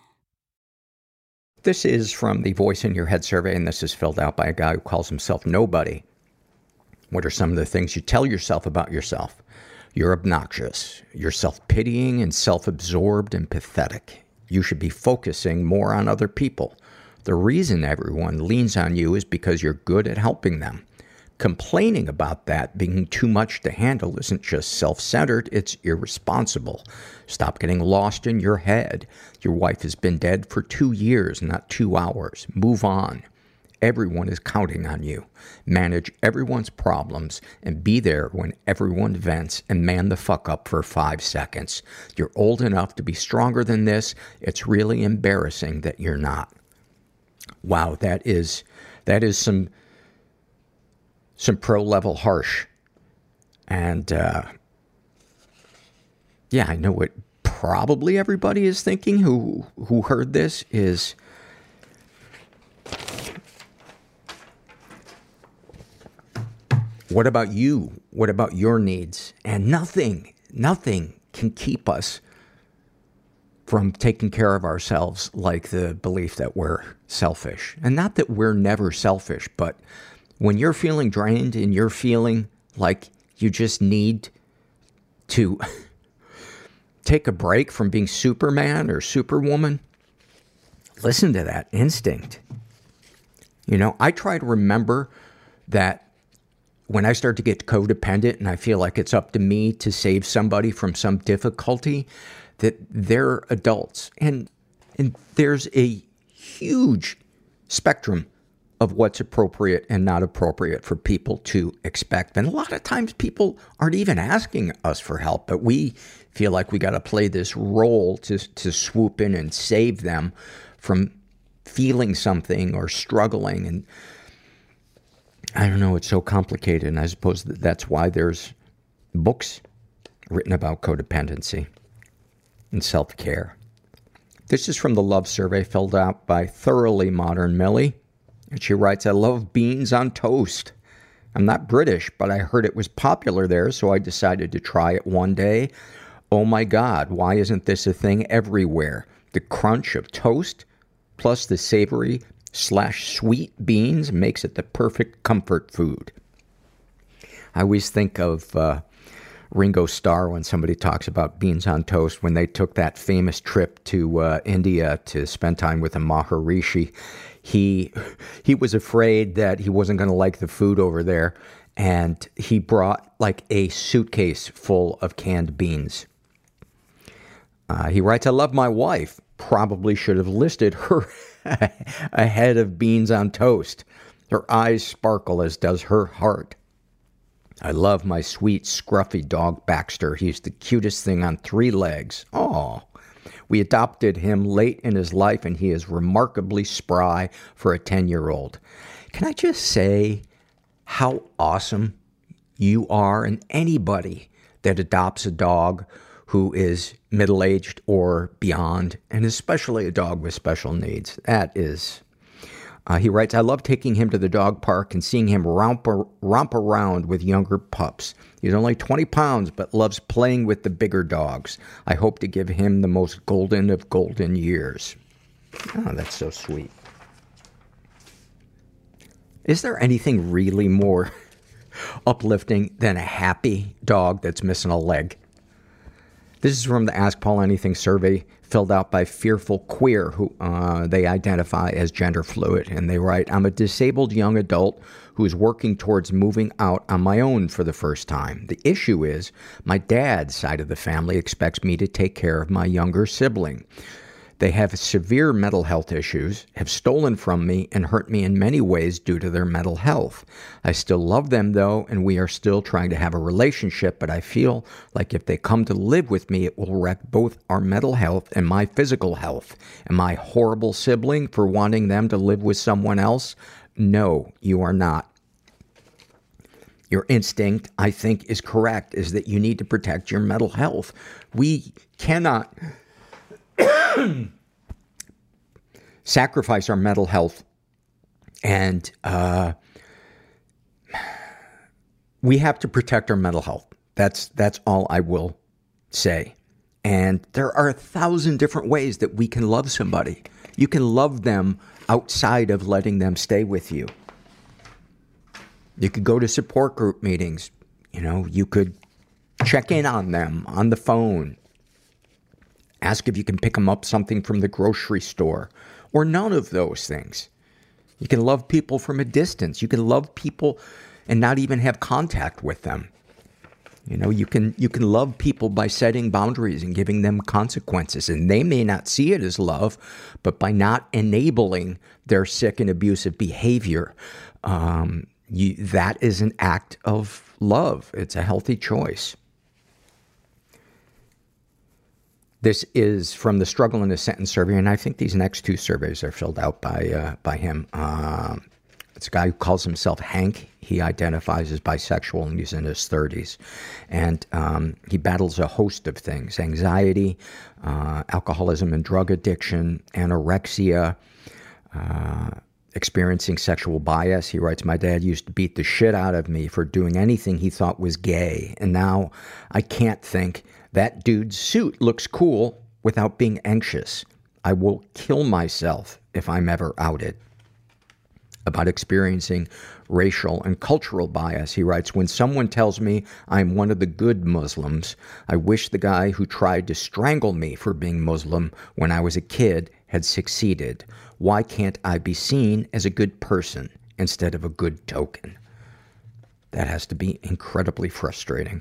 S3: This is from the Voice in Your Head survey, and this is filled out by a guy who calls himself Nobody. What are some of the things you tell yourself about yourself? You're obnoxious. You're self-pitying and self-absorbed and pathetic. You should be focusing more on other people. The reason everyone leans on you is because you're good at helping them. Complaining about that being too much to handle isn't just self-centered, it's irresponsible. Stop getting lost in your head. Your wife has been dead for two years, not two hours. Move on. Everyone is counting on you. Manage everyone's problems and be there when everyone vents and man the fuck up for five seconds. You're old enough to be stronger than this. It's really embarrassing that you're not. Wow, that is, that is some... some pro-level harsh. And, uh, yeah, I know what probably everybody is thinking who who heard this is, what about you? What about your needs? And nothing, nothing can keep us from taking care of ourselves like the belief that we're selfish. And not that we're never selfish, but when you're feeling drained and you're feeling like you just need to take a break from being Superman or Superwoman, listen to that instinct. You know, I try to remember that when I start to get codependent and I feel like it's up to me to save somebody from some difficulty, that they're adults. And, and there's a huge spectrum of what's appropriate and not appropriate for people to expect. And a lot of times people aren't even asking us for help, but we feel like we got to play this role to to swoop in and save them from feeling something or struggling. And I don't know, it's so complicated. And I suppose that that's why there's books written about codependency and self-care. This is from the Love Survey filled out by Thoroughly Modern Millie. And she writes, I love beans on toast. I'm not British, but I heard it was popular there, so I decided to try it one day. Oh my God, why isn't this a thing everywhere? The crunch of toast plus the savory slash sweet beans makes it the perfect comfort food. I always think of uh, Ringo Starr when somebody talks about beans on toast, when they took that famous trip to uh, India to spend time with a Maharishi. He he was afraid that he wasn't going to like the food over there, and he brought like a suitcase full of canned beans. Uh, he writes, I love my wife, probably should have listed her ahead of beans on toast. Her eyes sparkle, as does her heart. I love my sweet, scruffy dog Baxter. He's the cutest thing on three legs. Aw. We adopted him late in his life, and he is remarkably spry for a ten-year-old. Can I just say how awesome you are, and anybody that adopts a dog who is middle-aged or beyond, and especially a dog with special needs. That is... Uh, he writes, I love taking him to the dog park and seeing him romp, romp around with younger pups. He's only twenty pounds, but loves playing with the bigger dogs. I hope to give him the most golden of golden years. Oh, that's so sweet. Is there anything really more uplifting than a happy dog that's missing a leg? This is from the Ask Paul Anything survey filled out by Fearful Queer, who uh, they identify as gender fluid. And they write, I'm a disabled young adult who is working towards moving out on my own for the first time. The issue is my dad's side of the family expects me to take care of my younger sibling. They have severe mental health issues, have stolen from me, and hurt me in many ways due to their mental health. I still love them, though, and we are still trying to have a relationship, but I feel like if they come to live with me, it will wreck both our mental health and my physical health. Am I a horrible sibling for wanting them to live with someone else? No, you are not. Your instinct, I think, is correct, is that you need to protect your mental health. We cannot... sacrifice our mental health, and uh, we have to protect our mental health. That's that's all I will say. And there are a thousand different ways that we can love somebody. You can love them outside of letting them stay with you. You could go to support group meetings. You know, you could check in on them on the phone. Ask if you can pick them up something from the grocery store, or none of those things. You can love people from a distance. You can love people and not even have contact with them. You know, you can you can love people by setting boundaries and giving them consequences, and they may not see it as love, but by not enabling their sick and abusive behavior, um, you, that is an act of love. It's a healthy choice. This is from the Struggle in a Sentence survey, and I think these next two surveys are filled out by uh, by him. Um, it's a guy who calls himself Hank. He identifies as bisexual, and he's in his thirties. And um, he battles a host of things: anxiety, uh, alcoholism and drug addiction, anorexia, uh, experiencing sexual bias. He writes, my dad used to beat the shit out of me for doing anything he thought was gay, and now I can't think that dude's suit looks cool without being anxious. I will kill myself if I'm ever outed. About experiencing racial and cultural bias, he writes, when someone tells me I'm one of the good Muslims, I wish the guy who tried to strangle me for being Muslim when I was a kid had succeeded. Why can't I be seen as a good person instead of a good token? That has to be incredibly frustrating.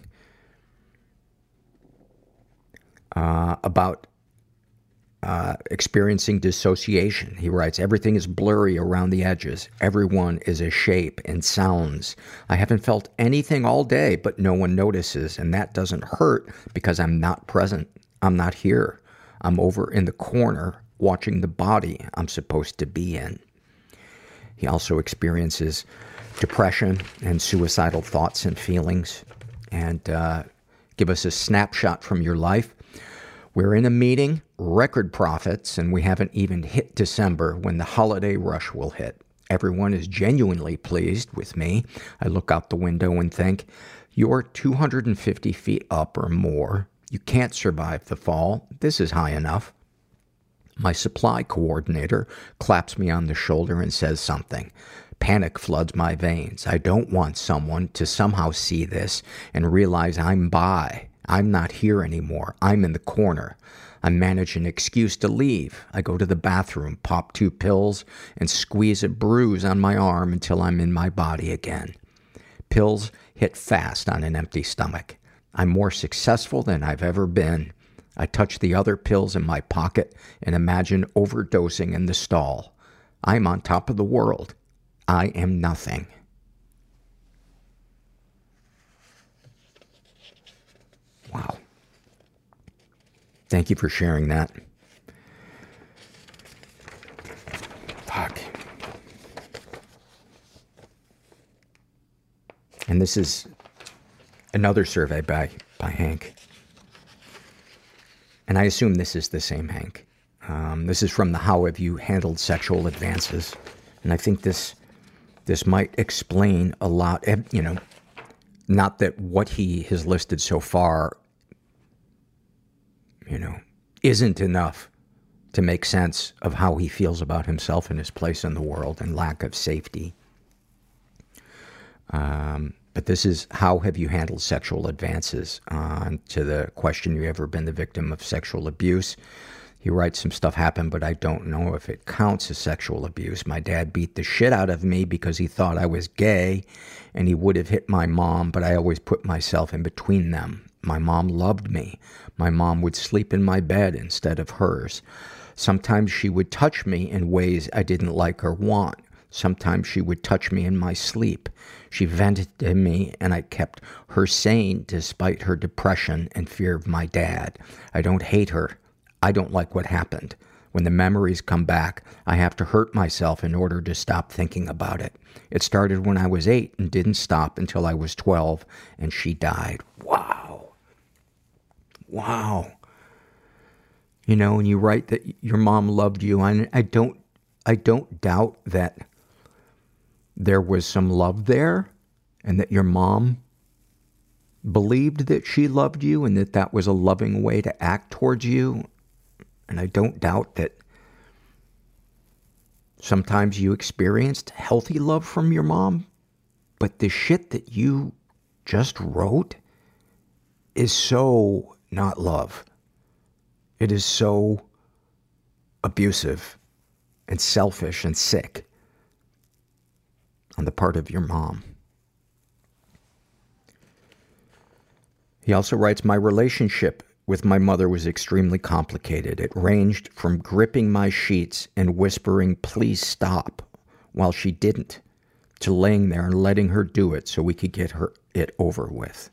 S3: Uh, about uh, experiencing dissociation. He writes, everything is blurry around the edges. Everyone is a shape and sounds. I haven't felt anything all day, but no one notices, and that doesn't hurt because I'm not present. I'm not here. I'm over in the corner watching the body I'm supposed to be in. He also experiences depression and suicidal thoughts and feelings. And uh, give us a snapshot from your life. We're in a meeting, record profits, and we haven't even hit December when the holiday rush will hit. Everyone is genuinely pleased with me. I look out the window and think, you're two hundred fifty feet up or more. You can't survive the fall. This is high enough. My supply coordinator claps me on the shoulder and says something. Panic floods my veins. I don't want someone to somehow see this and realize I'm by. I'm not here anymore. I'm in the corner. I manage an excuse to leave. I go to the bathroom, pop two pills, and squeeze a bruise on my arm until I'm in my body again. Pills hit fast on an empty stomach. I'm more successful than I've ever been. I touch the other pills in my pocket and imagine overdosing in the stall. I'm on top of the world. I am nothing. Wow. Thank you for sharing that. Fuck. And this is another survey by, by Hank. And I assume this is the same Hank. Um, this is from the How Have You Handled Sexual Advances? And I think this this might explain a lot, you know, not that what he has listed so far, you know, isn't enough to make sense of how he feels about himself and his place in the world and lack of safety. Um, but this is How Have You Handled Sexual Advances? Uh, to the question, you ever been the victim of sexual abuse? He writes, some stuff happened, but I don't know if it counts as sexual abuse. My dad beat the shit out of me because he thought I was gay, and he would have hit my mom, but I always put myself in between them. My mom loved me. My mom would sleep in my bed instead of hers. Sometimes she would touch me in ways I didn't like or want. Sometimes she would touch me in my sleep. She vented to me, and I kept her sane despite her depression and fear of my dad. I don't hate her. I don't like what happened. When the memories come back, I have to hurt myself in order to stop thinking about it. It started when I was eight and didn't stop until I was twelve, and she died. Wow. Wow. You know, and you write that your mom loved you, and I don't, I don't doubt that there was some love there, and that your mom believed that she loved you, and that that was a loving way to act towards you. And I don't doubt that sometimes you experienced healthy love from your mom, but the shit that you just wrote is so not love. It is so abusive and selfish and sick on the part of your mom. He also writes, my relationship with my mother was extremely complicated. It ranged from gripping my sheets and whispering, please stop, while she didn't, to laying there and letting her do it so we could get her it over with.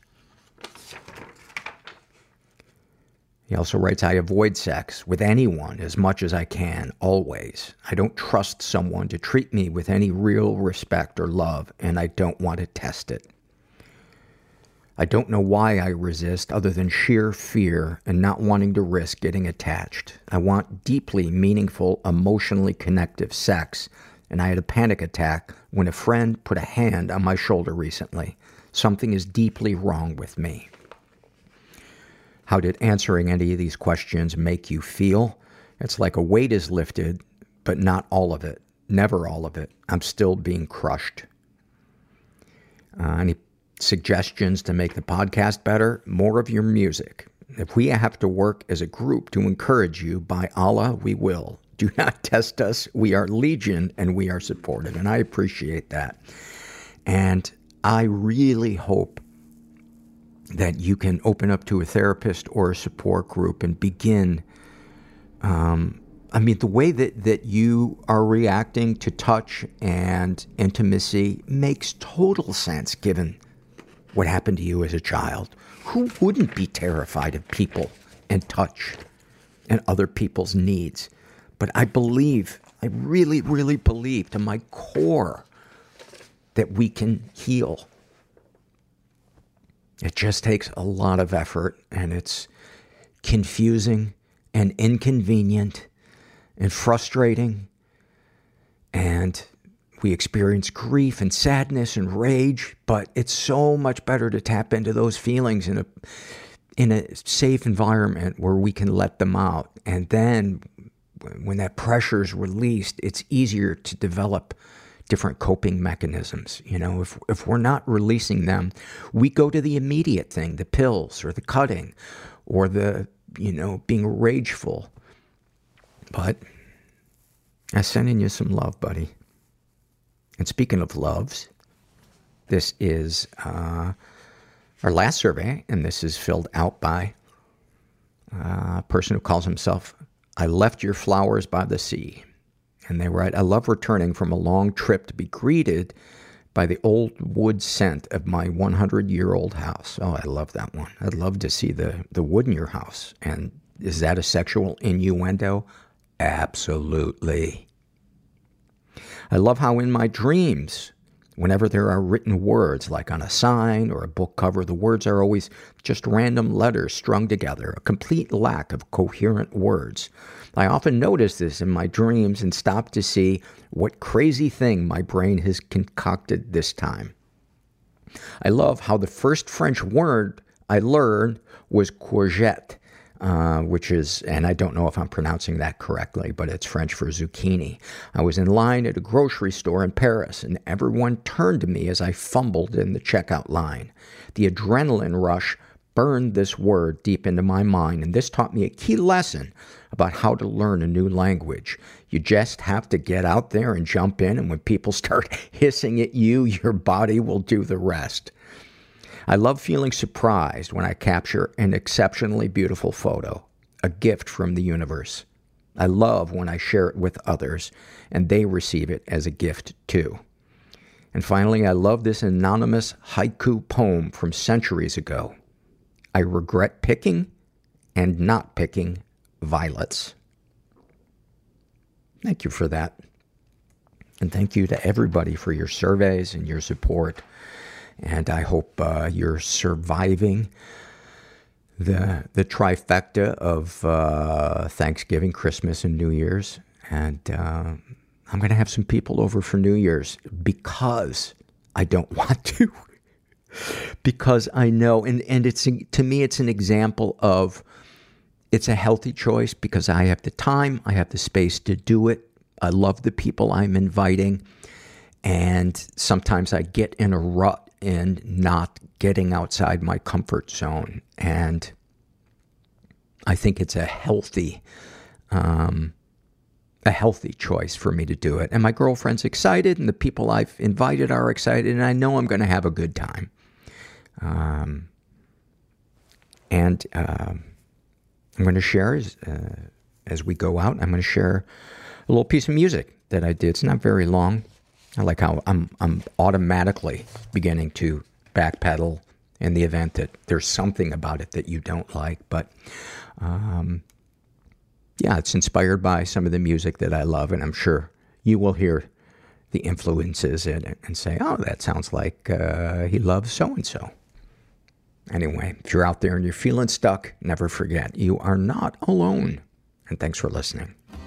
S3: He also writes, I avoid sex with anyone as much as I can, always. I don't trust someone to treat me with any real respect or love, and I don't want to test it. I don't know why I resist other than sheer fear and not wanting to risk getting attached. I want deeply meaningful, emotionally connective sex, and I had a panic attack when a friend put a hand on my shoulder recently. Something is deeply wrong with me. How did answering any of these questions make you feel? It's like a weight is lifted, but not all of it. Never all of it. I'm still being crushed. Uh, any suggestions to make the podcast better? More of your music. If we have to work as a group to encourage you, by Allah, we will. Do not test us. We are legion and we are supportive. And I appreciate that. And I really hope that you can open up to a therapist or a support group and begin, um, I mean, the way that, that you are reacting to touch and intimacy makes total sense given what happened to you as a child. Who wouldn't be terrified of people and touch and other people's needs? But I believe, I really, really believe to my core that we can heal. It just takes a lot of effort, and it's confusing and inconvenient and frustrating, and we experience grief and sadness and rage, but it's so much better to tap into those feelings in a in a safe environment where we can let them out. And then when that pressure is released, it's easier to develop different coping mechanisms. You know, if if we're not releasing them, we go to the immediate thing, the pills or the cutting or the, you know, being rageful. But I'm sending you some love, buddy. And speaking of loves, this is uh, our last survey, and this is filled out by uh, a person who calls himself, I left your flowers by the sea. And they write, I love returning from a long trip to be greeted by the old wood scent of my hundred-year-old house. Oh, I love that one. I'd love to see the, the wood in your house. And is that a sexual innuendo? Absolutely. I love how in my dreams, whenever there are written words, like on a sign or a book cover, the words are always just random letters strung together, a complete lack of coherent words. I often notice this in my dreams and stop to see what crazy thing my brain has concocted this time. I love how the first French word I learned was courgette, uh, which is, and I don't know if I'm pronouncing that correctly, but it's French for zucchini. I was in line at a grocery store in Paris, and everyone turned to me as I fumbled in the checkout line. The adrenaline rush burned this word deep into my mind, and this taught me a key lesson about how to learn a new language. You just have to get out there and jump in, and when people start hissing at you, your body will do the rest. I love feeling surprised when I capture an exceptionally beautiful photo, a gift from the universe. I love when I share it with others, and they receive it as a gift too. And finally, I love this anonymous haiku poem from centuries ago. I regret picking and not picking violets. Thank you for that. And thank you to everybody for your surveys and your support. And I hope uh, you're surviving the the trifecta of uh, Thanksgiving, Christmas, and New Year's. And uh, I'm going to have some people over for New Year's because I don't want to. Because I know, and, and it's to me, it's an example of, it's a healthy choice because I have the time, I have the space to do it. I love the people I'm inviting. And sometimes I get in a rut in not getting outside my comfort zone. And I think it's a healthy, um, a healthy choice for me to do it. And my girlfriend's excited, and the people I've invited are excited, and I know I'm going to have a good time. Um, and uh, I'm going to share, as, uh, as we go out, I'm going to share a little piece of music that I did. It's not very long. I like how I'm I'm automatically beginning to backpedal in the event that there's something about it that you don't like. But um, yeah, it's inspired by some of the music that I love, and I'm sure you will hear the influences in it and say, oh, that sounds like uh, he loves so-and-so. Anyway, if you're out there and you're feeling stuck, never forget, you are not alone. And thanks for listening.